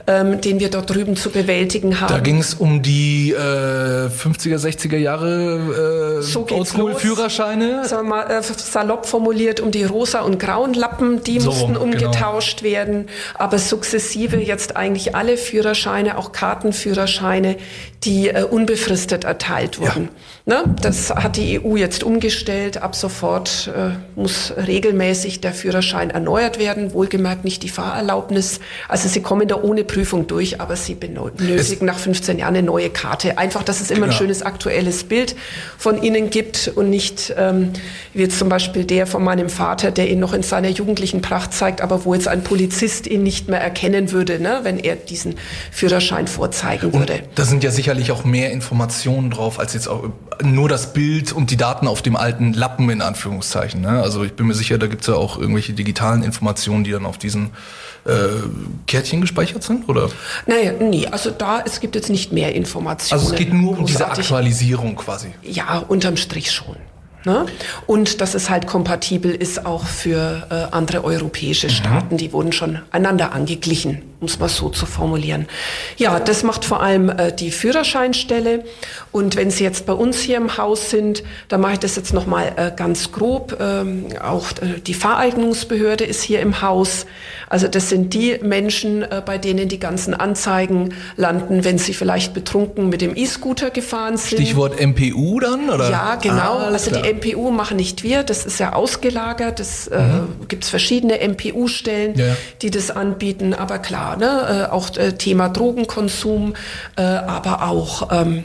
S9: ähm, den wir dort drüben zu bewältigen haben.
S2: Da ging es um die äh, fünfziger, sechziger Jahre äh,
S9: so
S2: Oldschool-Führerscheine.
S9: Sagen wir mal äh, salopp formuliert, um die rosa und grauen Lappen, die
S2: so,
S9: mussten umgetauscht
S2: genau.
S9: werden. Aber sukzessive jetzt eigentlich alle Führerscheine, auch Kartenführerscheine, die äh, unbefristet erteilt wurden. Ja. Ne? Das hat die E U jetzt umgestellt. Ab sofort äh, muss regelmäßig der Führerschein erneuert werden. Wohlgemerkt nicht die Fahrerlaubnis. Also sie kommen da ohne Prüfung durch, aber sie benötigen nach fünfzehn Jahren eine neue Karte. Einfach, dass es immer
S2: genau.
S9: ein schönes aktuelles Bild von ihnen gibt und nicht ähm, wie jetzt zum Beispiel der von meinem Vater, der ihn noch in seiner jugendlichen Pracht zeigt, aber wo jetzt ein Polizist ihn nicht mehr erkennen würde, ne, wenn er diesen Führerschein vorzeigen
S2: und
S9: würde.
S2: Da sind ja sicherlich auch mehr Informationen drauf, als jetzt auch nur das Bild und die Daten auf dem alten Lappen in Anführungszeichen. Ne? Also ich bin mir sicher, da gibt es ja auch irgendwelche digitalen Informationen, die dann auf diesen äh, Kärtchen gespeichert sind, oder?
S9: Naja, nee, also da, es gibt jetzt nicht mehr Informationen.
S2: Also es geht nur um diese
S9: großartig.
S2: Aktualisierung quasi.
S9: Ja, unterm Strich schon. Ne? Und dass es halt kompatibel ist auch für äh, andere europäische Staaten, mhm. die wurden schon einander angeglichen, um es mal so zu formulieren. Ja, das macht vor allem äh, die Führerscheinstelle. Und wenn Sie jetzt bei uns hier im Haus sind, dann mache ich das jetzt nochmal äh, ganz grob. Ähm, auch äh, die Fahreignungsbehörde ist hier im Haus. Also das sind die Menschen, äh, bei denen die ganzen Anzeigen landen, wenn sie vielleicht betrunken mit dem E-Scooter gefahren sind.
S2: Stichwort M P U dann, oder?
S9: Ja, genau.
S2: Ah,
S9: also
S2: klar.
S9: die M P U machen nicht wir, das ist ja ausgelagert. Es äh,
S2: Mhm.
S9: gibt verschiedene M P U-Stellen,
S2: Ja, ja.
S9: die das anbieten. Aber klar, ne, äh, auch äh, Thema Drogenkonsum, äh, aber auch ähm,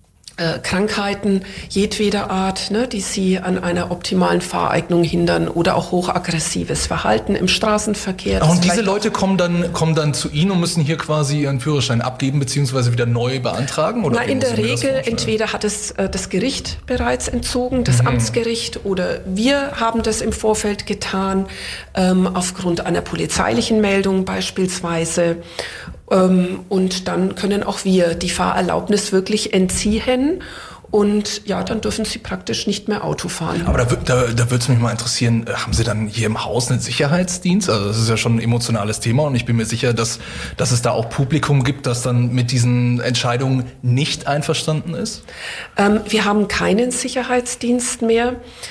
S9: äh, Krankheiten jedweder Art, ne, die sie an einer optimalen Fahreignung hindern oder auch hochaggressives Verhalten im Straßenverkehr.
S2: Und
S9: Das
S2: diese
S9: vielleicht
S2: Leute kommen dann, kommen dann zu Ihnen und müssen hier quasi ihren Führerschein abgeben beziehungsweise wieder neu beantragen? Oder
S9: Na,
S2: wie
S9: in
S2: muss
S9: der
S2: ich mir das
S9: Regel,
S2: vorstellen?
S9: entweder hat es äh, das Gericht bereits entzogen, das
S2: Mhm.
S9: Amtsgericht, oder wir haben das im Vorfeld getan, ähm, aufgrund einer polizeilichen Meldung beispielsweise. Ähm, und dann können auch wir die Fahrerlaubnis wirklich entziehen. Und ja, dann dürfen sie praktisch nicht mehr Auto fahren.
S2: Aber da, wür- da, da würde es mich mal interessieren, äh, haben Sie dann hier im Haus einen Sicherheitsdienst? Also das ist ja schon ein emotionales Thema und ich bin mir sicher, dass, dass es da auch Publikum gibt, das dann mit diesen Entscheidungen nicht einverstanden ist?
S9: Ähm, wir haben keinen Sicherheitsdienst mehr.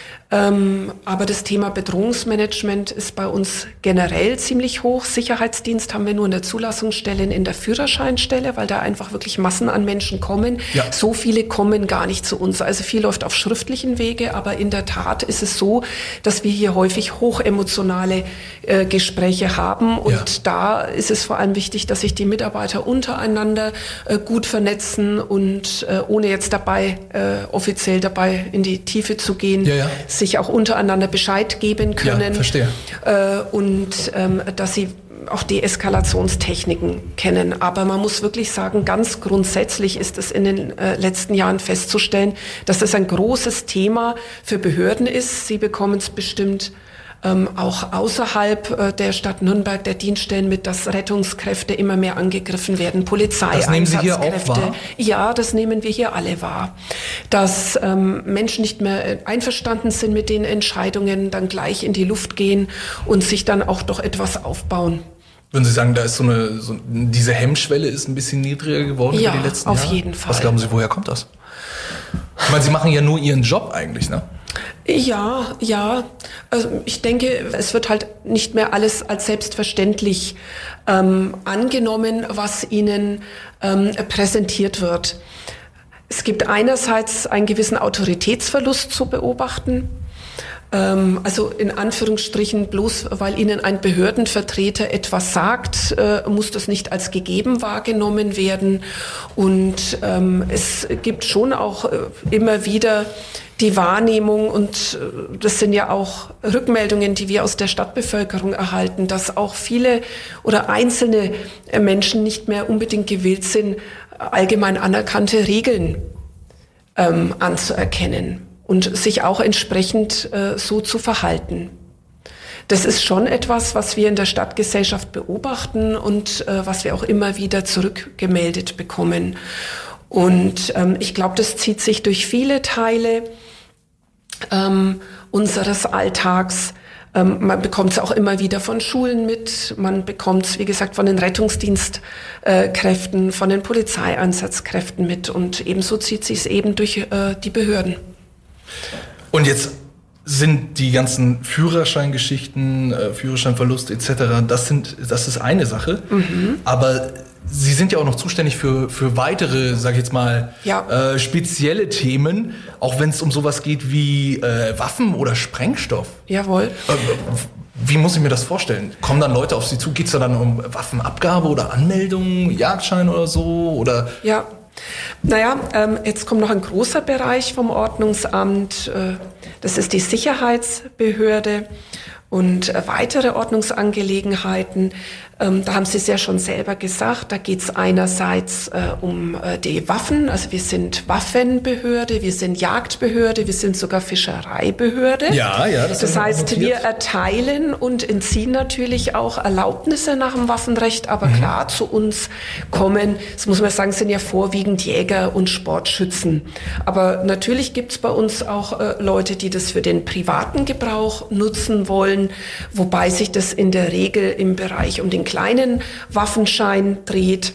S9: Ähm, aber das Thema Bedrohungsmanagement ist bei uns generell ziemlich hoch. Sicherheitsdienst haben wir nur in der Zulassungsstelle, in der Führerscheinstelle, weil da einfach wirklich Massen an Menschen kommen.
S2: Ja.
S9: So viele kommen gar nicht zu uns. Also viel läuft auf schriftlichen Wege, aber in der Tat ist es so, dass wir hier häufig hochemotionale äh, Gespräche haben. Und
S2: Ja.
S9: da ist es vor allem wichtig, dass sich die Mitarbeiter untereinander äh, gut vernetzen und äh, ohne jetzt dabei äh, offiziell dabei in die Tiefe zu gehen,
S2: Ja, ja.
S9: sich auch untereinander Bescheid geben können.
S2: Ja, verstehe.
S9: Äh, und ähm, dass sie auch Deeskalationstechniken kennen. Aber man muss wirklich sagen, ganz grundsätzlich ist es in den äh, letzten Jahren festzustellen, dass das ein großes Thema für Behörden ist. Sie bekommen es bestimmt ähm, auch außerhalb äh, der Stadt Nürnberg, der Dienststellen mit, dass Rettungskräfte immer mehr angegriffen werden, Polizeieinsatzkräfte.
S2: Das nehmen Sie hier auch wahr?
S9: Ja, das nehmen wir hier alle wahr. Dass ähm, Menschen nicht mehr einverstanden sind mit den Entscheidungen, dann gleich in die Luft gehen und sich dann auch doch etwas aufbauen.
S2: Würden Sie sagen, da ist so eine, so, diese Hemmschwelle ist ein bisschen niedriger geworden
S9: Ja,
S2: über die letzten
S9: auf
S2: Jahre?
S9: jeden Fall.
S2: Was glauben Sie, woher kommt das? Ich meine, Sie machen ja nur Ihren Job eigentlich, ne?
S9: Ja, ja. Also ich denke, es wird halt nicht mehr alles als selbstverständlich ähm, angenommen, was ihnen ähm, präsentiert wird. Es gibt einerseits einen gewissen Autoritätsverlust zu beobachten. Ähm, also in Anführungsstrichen, bloß weil Ihnen ein Behördenvertreter etwas sagt, äh, muss das nicht als gegeben wahrgenommen werden. Und ähm, es gibt schon auch äh, immer wieder die Wahrnehmung, und äh, das sind ja auch Rückmeldungen, die wir aus der Stadtbevölkerung erhalten, dass auch viele oder einzelne äh, Menschen nicht mehr unbedingt gewillt sind, allgemein anerkannte Regeln ähm, anzuerkennen und sich auch entsprechend äh, so zu verhalten. Das ist schon etwas, was wir in der Stadtgesellschaft beobachten und äh, was wir auch immer wieder zurückgemeldet bekommen. Und ähm, ich glaube, das zieht sich durch viele Teile ähm, unseres Alltags. Ähm, man bekommt es auch immer wieder von Schulen mit. Man bekommt es, wie gesagt, von den Rettungsdienstkräften, von den Polizeieinsatzkräften mit. Und ebenso zieht sich es eben durch äh, die Behörden.
S2: Und jetzt sind die ganzen Führerscheingeschichten, äh, Führerscheinverlust et cetera, das sind, das ist eine Sache. Mhm. Aber Sie sind ja auch noch zuständig für, für weitere, sag ich jetzt mal, ja. äh, spezielle Themen, auch wenn es um sowas geht wie äh, Waffen oder Sprengstoff.
S9: Jawohl.
S2: Äh, wie muss ich mir das vorstellen? Kommen dann Leute auf Sie zu? Geht es da dann um Waffenabgabe oder Anmeldung, Jagdschein oder so? Oder?
S9: Ja. Naja, ähm, jetzt kommt noch ein großer Bereich vom Ordnungsamt. Äh, das ist die Sicherheitsbehörde und äh, weitere Ordnungsangelegenheiten. Ähm, da haben Sie es ja schon selber gesagt, da geht es einerseits äh, um äh, die Waffen, also wir sind Waffenbehörde, wir sind Jagdbehörde, wir sind sogar Fischereibehörde.
S2: Ja, ja, das,
S9: das heißt, wir erteilen und entziehen natürlich auch Erlaubnisse nach dem Waffenrecht, aber mhm. klar, zu uns kommen, das muss man sagen, sind ja vorwiegend Jäger und Sportschützen. Aber natürlich gibt es bei uns auch äh, Leute, die das für den privaten Gebrauch nutzen wollen, wobei sich das in der Regel im Bereich um den kleinen Waffenschein dreht.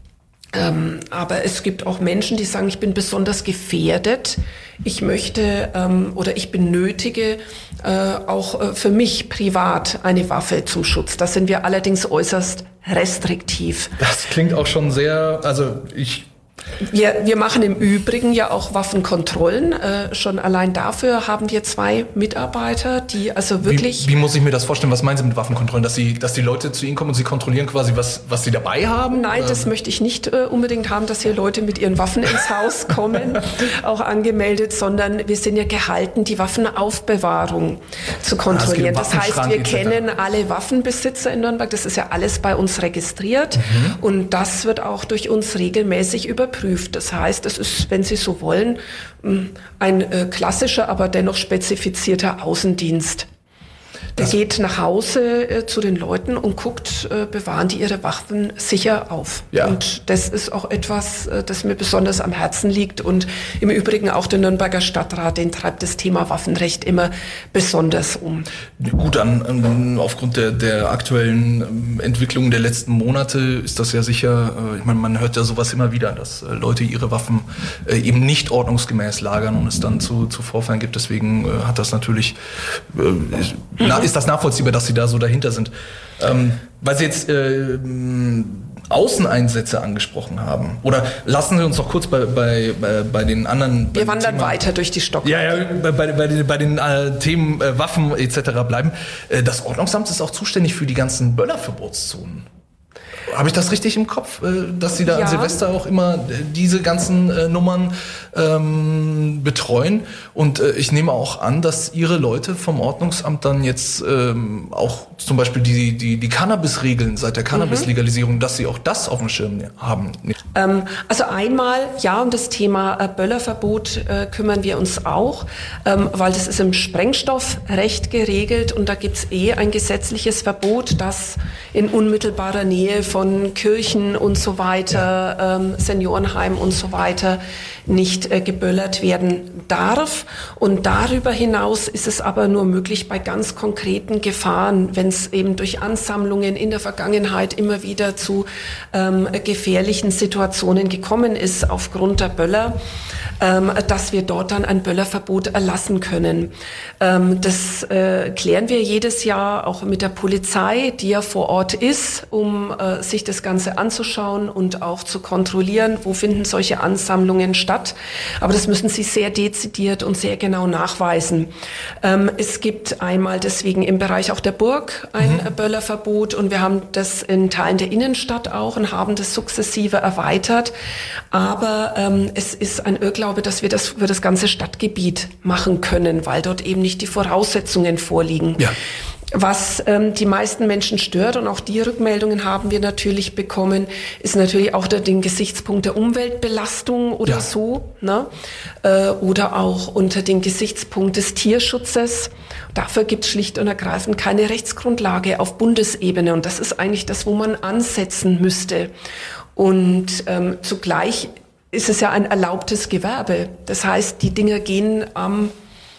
S9: Ähm, aber es gibt auch Menschen, die sagen, ich bin besonders gefährdet. Ich möchte ähm, oder ich benötige äh, auch äh, für mich privat eine Waffe zum Schutz. Da sind wir allerdings äußerst restriktiv.
S2: Das klingt auch schon sehr, also ich...
S9: Wir, wir machen im Übrigen ja auch Waffenkontrollen. Äh, schon allein dafür haben wir zwei Mitarbeiter, die also wirklich...
S2: Wie, wie muss ich mir das vorstellen? Was meinen Sie mit Waffenkontrollen? Dass, Sie, dass die Leute zu Ihnen kommen und Sie kontrollieren quasi, was, was Sie dabei haben?
S9: Nein, das ähm. möchte ich nicht äh, unbedingt haben, dass hier Leute mit ihren Waffen ins Haus kommen, auch angemeldet, sondern wir sind ja gehalten, die Waffenaufbewahrung zu kontrollieren. Ah, das heißt, wir kennen alle Waffenbesitzer in Nürnberg. Das ist ja alles bei uns registriert. Mhm. Und das wird auch durch uns regelmäßig überprüft. Das heißt, es ist, wenn Sie so wollen, ein äh, klassischer, aber dennoch spezifizierter Außendienst. Der das geht nach Hause äh, zu den Leuten und guckt, äh, bewahren die ihre Waffen sicher auf. Ja. Und das ist auch etwas, äh, das mir besonders am Herzen liegt. Und im Übrigen auch der Nürnberger Stadtrat, den treibt das Thema Waffenrecht immer besonders um.
S2: Gut, an, an, aufgrund der, der aktuellen ähm, Entwicklung der letzten Monate ist das ja sicher, äh, ich meine, man hört ja sowas immer wieder, dass äh, Leute ihre Waffen äh, eben nicht ordnungsgemäß lagern und es dann zu, zu Vorfällen gibt. Deswegen äh, hat das natürlich... Äh, ist, na, ist das nachvollziehbar, dass Sie da so dahinter sind. Ähm, weil Sie jetzt äh, Außeneinsätze angesprochen haben. Oder lassen Sie uns noch kurz bei, bei, bei, bei den anderen...
S9: Wir wandern Thema, weiter durch die Stockwerke.
S2: Ja, ja, bei, bei, bei den, bei den äh, Themen äh, Waffen et cetera bleiben. Äh, das Ordnungsamt ist auch zuständig für die ganzen Böllerverbotszonen. Habe ich das richtig im Kopf, dass Sie da ja. an Silvester auch immer diese ganzen äh, Nummern ähm, betreuen? Und äh, ich nehme auch an, dass Ihre Leute vom Ordnungsamt dann jetzt ähm, auch zum Beispiel die, die, die Cannabis-Regeln seit der Cannabis-Legalisierung, dass Sie auch das auf dem Schirm haben.
S9: Ähm, also einmal, ja, um das Thema äh, Böllerverbot äh, kümmern wir uns auch, ähm, weil das ist im Sprengstoffrecht geregelt und da gibt es eh ein gesetzliches Verbot, das in unmittelbarer Nähe von von Kirchen und so weiter, ja. ähm, Seniorenheim und so weiter nicht äh, geböllert werden darf. Und darüber hinaus ist es aber nur möglich bei ganz konkreten Gefahren, wenn es eben durch Ansammlungen in der Vergangenheit immer wieder zu ähm, gefährlichen Situationen gekommen ist aufgrund der Böller, ähm, dass wir dort dann ein Böllerverbot erlassen können. Ähm, das äh, klären wir jedes Jahr auch mit der Polizei, die ja vor Ort ist, um äh, sich das Ganze anzuschauen und auch zu kontrollieren, wo finden solche Ansammlungen statt. Aber das müssen Sie sehr dezidiert und sehr genau nachweisen. Ähm, es gibt einmal deswegen im Bereich auch der Burg ein mhm. Böllerverbot und wir haben das in Teilen der Innenstadt auch und haben das sukzessive erweitert. Aber ähm, es ist ein Irrglaube, dass wir das für das ganze Stadtgebiet machen können, weil dort eben nicht die Voraussetzungen vorliegen. Ja. Was ähm, die meisten Menschen stört, und auch die Rückmeldungen haben wir natürlich bekommen, ist natürlich auch der, den Gesichtspunkt der Umweltbelastung oder ja. so, ne? äh, oder auch unter den Gesichtspunkt des Tierschutzes. Dafür gibt es schlicht und ergreifend keine Rechtsgrundlage auf Bundesebene und das ist eigentlich das, wo man ansetzen müsste. Und ähm, zugleich ist es ja ein erlaubtes Gewerbe. Das heißt, die Dinger gehen am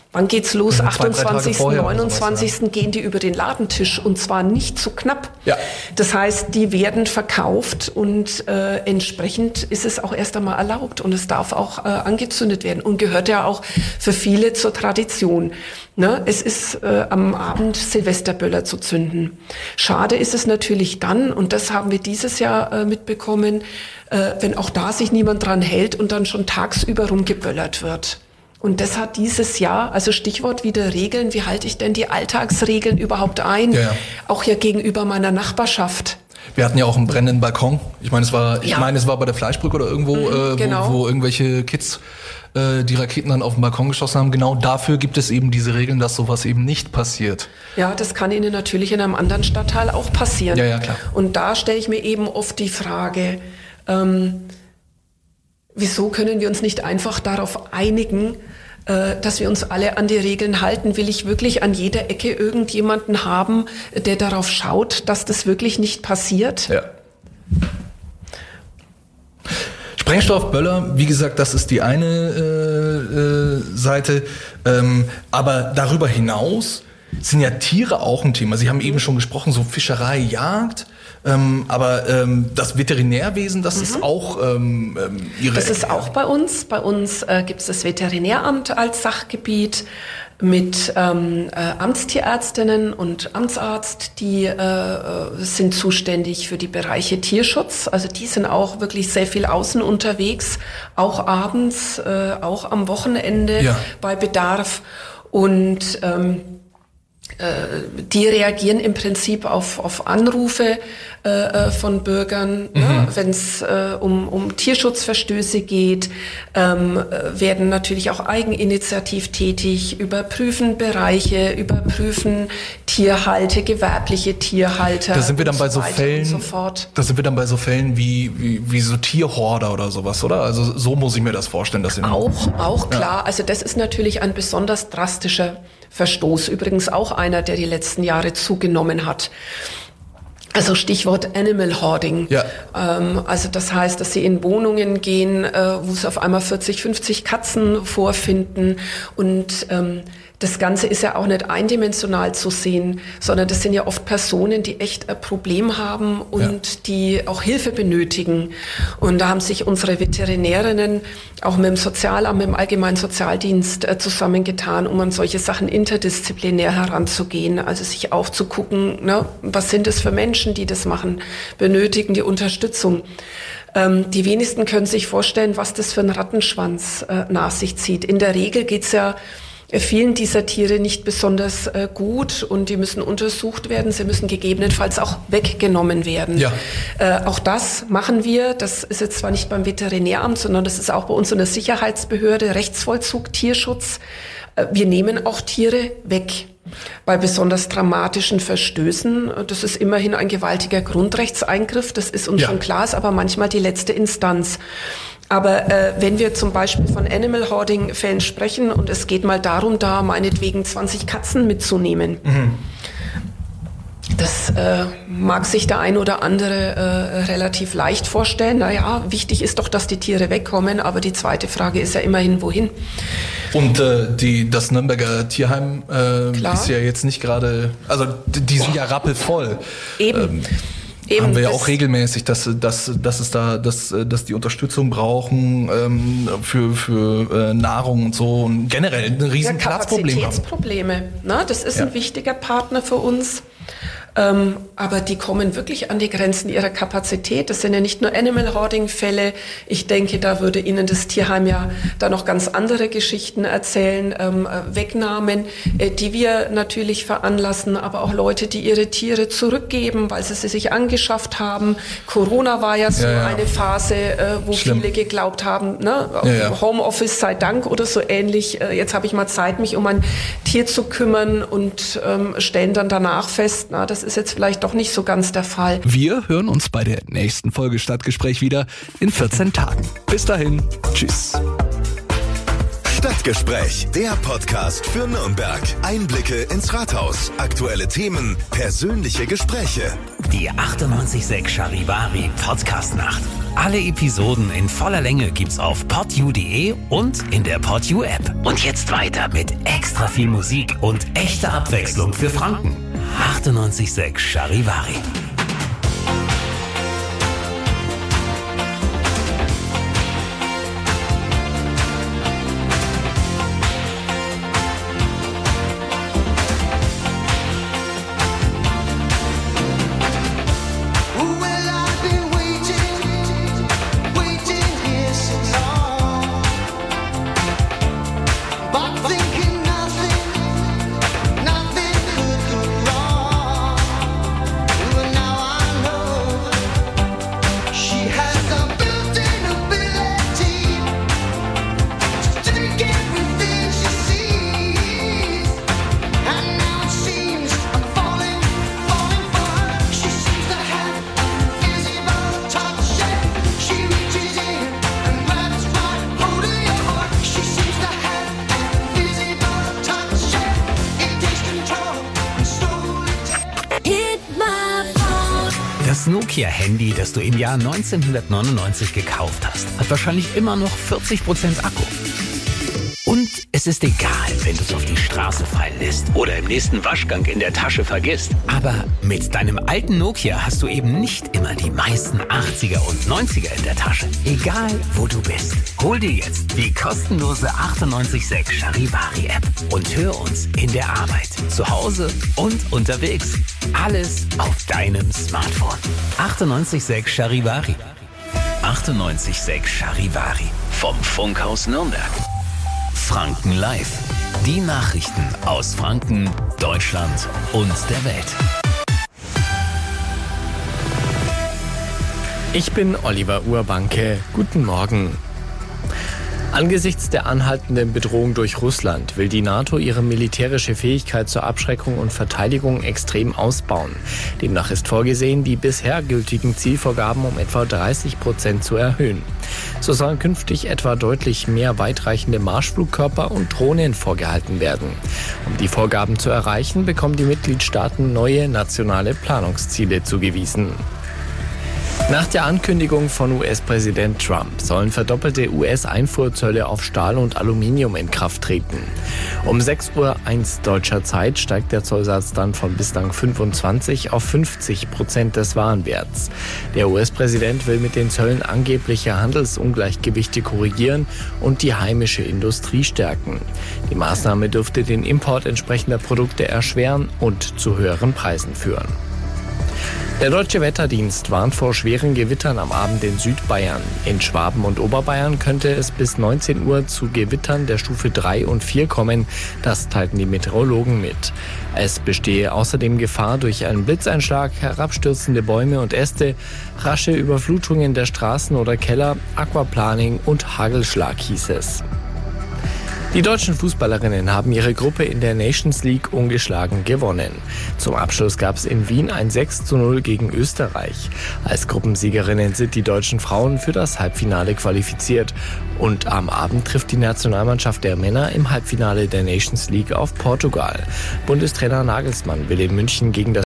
S9: Wann geht's los?
S2: Ja, zwei, drei Tage
S9: achtundzwanzigsten,
S2: vorher oder
S9: neunundzwanzigsten
S2: sowas,
S9: gehen die über den Ladentisch und zwar nicht zu knapp.
S2: Ja.
S9: Das heißt, die werden verkauft und äh, entsprechend ist es auch erst einmal erlaubt und es darf auch äh, angezündet werden und gehört ja auch für viele zur Tradition. Ne? Es ist äh, am Abend Silvesterböller zu zünden. Schade ist es natürlich dann, und das haben wir dieses Jahr äh, mitbekommen, äh, wenn auch da sich niemand dran hält und dann schon tagsüber rumgeböllert wird. Und das hat dieses Jahr, also Stichwort wieder Regeln, wie halte ich denn die Alltagsregeln überhaupt ein?
S2: Ja, ja.
S9: Auch ja gegenüber meiner Nachbarschaft.
S2: Wir hatten ja auch einen brennenden Balkon. Ich meine, es war, ich
S9: Ja.
S2: meine, es war bei der Fleischbrücke oder irgendwo,
S9: Mhm,
S2: äh, wo,
S9: genau.
S2: wo irgendwelche Kids äh, die Raketen dann auf den Balkon geschossen haben. Genau dafür gibt es eben diese Regeln, dass sowas eben nicht passiert.
S9: Ja, das kann Ihnen natürlich in einem anderen Stadtteil auch passieren.
S2: Ja, ja, klar.
S9: Und da stelle ich mir eben oft die Frage, ähm, wieso können wir uns nicht einfach darauf einigen, äh, dass wir uns alle an die Regeln halten? Will ich wirklich an jeder Ecke irgendjemanden haben, der darauf schaut, dass das wirklich nicht passiert?
S2: Ja. Sprengstoffböller, wie gesagt, das ist die eine äh, äh, Seite. Ähm, aber darüber hinaus sind ja Tiere auch ein Thema. Sie haben eben schon gesprochen, so Fischerei, Jagd. Ähm, aber ähm, das Veterinärwesen, das
S9: Mhm.
S2: ist auch ähm, ähm, Ihre
S9: Das ist
S2: Ecke.
S9: auch bei uns. Bei uns äh, gibt es das Veterinäramt als Sachgebiet mit ähm, äh, Amtstierärztinnen und Amtsarzt, die äh, äh, sind zuständig für die Bereiche Tierschutz. Also die sind auch wirklich sehr viel außen unterwegs, auch abends, äh, auch am Wochenende
S2: Ja.
S9: bei Bedarf. Und ähm, äh, die reagieren im Prinzip auf, auf Anrufe äh, von Bürgern,
S2: Mhm.
S9: ne? Wenn es äh, um, um Tierschutzverstöße geht, ähm, äh, werden natürlich auch eigeninitiativ tätig, überprüfen Bereiche, überprüfen Tierhalte, gewerbliche Tierhalter.
S2: Da sind wir dann
S9: und
S2: bei so
S9: weiter
S2: Fällen,
S9: und so fort.
S2: da sind wir dann bei so Fällen wie, wie, wie so Tierhorder oder sowas, oder? Also so muss ich mir das vorstellen. Dass
S9: Auch, auch
S2: Ja.
S9: klar. Also das ist natürlich ein besonders drastischer Verstoß. Übrigens auch einer, der die letzten Jahre zugenommen hat. Also Stichwort Animal Hoarding.
S2: Ja.
S9: Ähm, also das heißt, dass sie in Wohnungen gehen, äh, wo sie auf einmal vierzig, fünfzig Katzen vorfinden. Und ähm, das Ganze ist ja auch nicht eindimensional zu sehen, sondern das sind ja oft Personen, die echt ein Problem haben und
S2: Ja.
S9: die auch Hilfe benötigen. Und da haben sich unsere Veterinärinnen auch mit dem Sozialamt, mit dem Allgemeinen Sozialdienst äh, zusammengetan, um an solche Sachen interdisziplinär heranzugehen. Also sich aufzugucken, ne, was sind das für Menschen, die das machen, benötigen die Unterstützung. Ähm, die wenigsten können sich vorstellen, was das für ein Rattenschwanz äh, nach sich zieht. In der Regel geht's ja vielen dieser Tiere nicht besonders äh, gut und die müssen untersucht werden. Sie müssen gegebenenfalls auch weggenommen werden.
S2: Ja.
S9: Äh, auch das machen wir. Das ist jetzt zwar nicht beim Veterinäramt, sondern das ist auch bei uns in der Sicherheitsbehörde, Rechtsvollzug, Tierschutz. Äh, wir nehmen auch Tiere weg. Bei besonders dramatischen Verstößen, das ist immerhin ein gewaltiger Grundrechtseingriff, das ist uns
S2: Ja.
S9: schon klar, ist aber manchmal die letzte Instanz. Aber äh, wenn wir zum Beispiel von Animal Hoarding Fällen sprechen und es geht mal darum, da meinetwegen zwanzig Katzen mitzunehmen,
S2: Mhm.
S9: das äh, mag sich der ein oder andere äh, relativ leicht vorstellen. Naja, wichtig ist doch, dass die Tiere wegkommen, aber die zweite Frage ist ja immerhin, wohin?
S2: Und äh, die, das Nürnberger Tierheim äh,
S9: Klar.
S2: ist ja jetzt nicht gerade, also die, die sind ja rappelvoll.
S9: Eben.
S2: Ähm,
S9: Eben,
S2: haben wir ja
S9: das-
S2: auch regelmäßig, dass, dass, dass es da, dass, dass die Unterstützung brauchen ähm, für, für äh, Nahrung und so und generell ein riesen
S9: Ja,
S2: Platzproblem haben.
S9: Kapazitätsprobleme. Ne? Das ist
S2: Ja.
S9: ein wichtiger Partner für uns. Ähm, aber die kommen wirklich an die Grenzen ihrer Kapazität. Das sind ja nicht nur Animal Hoarding-Fälle. Ich denke, da würde Ihnen das Tierheim ja da noch ganz andere Geschichten erzählen. Ähm, äh, Wegnahmen, äh, die wir natürlich veranlassen, aber auch Leute, die ihre Tiere zurückgeben, weil sie sie sich angeschafft haben. Corona war ja so
S2: Ja, ja.
S9: eine Phase, äh, wo
S2: Schlimm.
S9: viele geglaubt haben, ne?
S2: Ja, ja.
S9: Homeoffice sei Dank oder so ähnlich. Äh, Jetzt habe ich mal Zeit, mich um ein Tier zu kümmern und ähm, stellen dann danach fest, na, das ist jetzt vielleicht doch nicht so ganz der Fall.
S24: Wir hören uns bei der nächsten Folge Stadtgespräch wieder in vierzehn Tagen. Bis dahin, tschüss.
S23: Stadtgespräch, der Podcast für Nürnberg. Einblicke ins Rathaus, aktuelle Themen, persönliche Gespräche.
S1: Die achtundneunzig Komma sechs Charivari Podcast-Nacht. Alle Episoden in voller Länge gibt's auf podu punkt de und in der Podu App. Und jetzt weiter mit extra viel Musik und echter Abwechslung für Franken. achtundneunzig Komma sechs Charivari. Das Nokia-Handy, das du im Jahr neunzehnhundertneunundneunzig gekauft hast, hat wahrscheinlich immer noch vierzig Prozent Akku. Und es ist egal, wenn du es auf die Straße fallen lässt oder im nächsten Waschgang in der Tasche vergisst. Aber mit deinem alten Nokia hast du eben nicht immer die meisten achtziger und neunziger in der Tasche. Egal, wo du bist. Hol dir jetzt die kostenlose achtundneunzig Komma sechs Charivari-App und hör uns in der Arbeit, zu Hause und unterwegs. Alles auf deinem Smartphone. achtundneunzig Komma sechs Charivari. achtundneunzig Komma sechs Charivari. Vom Funkhaus Nürnberg. Franken Live. Die Nachrichten aus Franken, Deutschland und der Welt.
S4: Ich bin Oliver Urbanke. Guten Morgen. Angesichts der anhaltenden Bedrohung durch Russland will die NATO ihre militärische Fähigkeit zur Abschreckung und Verteidigung extrem ausbauen. Demnach ist vorgesehen, die bisher gültigen Zielvorgaben um etwa dreißig Prozent zu erhöhen. So sollen künftig etwa deutlich mehr weitreichende Marschflugkörper und Drohnen vorgehalten werden. Um die Vorgaben zu erreichen, bekommen die Mitgliedstaaten neue nationale Planungsziele zugewiesen. Nach der Ankündigung von U S-Präsident Trump sollen verdoppelte U S-Einfuhrzölle auf Stahl und Aluminium in Kraft treten. Um sechs Uhr eins deutscher Zeit steigt der Zollsatz dann von bislang fünfundzwanzig auf fünfzig Prozent des Warenwerts. Der U S-Präsident will mit den Zöllen angebliche Handelsungleichgewichte korrigieren und die heimische Industrie stärken. Die Maßnahme dürfte den Import entsprechender Produkte erschweren und zu höheren Preisen führen. Der Deutsche Wetterdienst warnt vor schweren Gewittern am Abend in Südbayern. In Schwaben und Oberbayern könnte es bis neunzehn Uhr zu Gewittern der Stufe drei und vier kommen. Das teilten die Meteorologen mit. Es bestehe außerdem Gefahr durch einen Blitzeinschlag, herabstürzende Bäume und Äste, rasche Überflutungen der Straßen oder Keller, Aquaplaning und Hagelschlag, hieß es. Die deutschen Fußballerinnen haben ihre Gruppe in der Nations League ungeschlagen gewonnen. Zum Abschluss gab es in Wien ein sechs zu null gegen Österreich. Als Gruppensiegerinnen sind die deutschen Frauen für das Halbfinale qualifiziert. Und am Abend trifft die Nationalmannschaft der Männer im Halbfinale der Nations League auf Portugal. Bundestrainer Nagelsmann will in München gegen das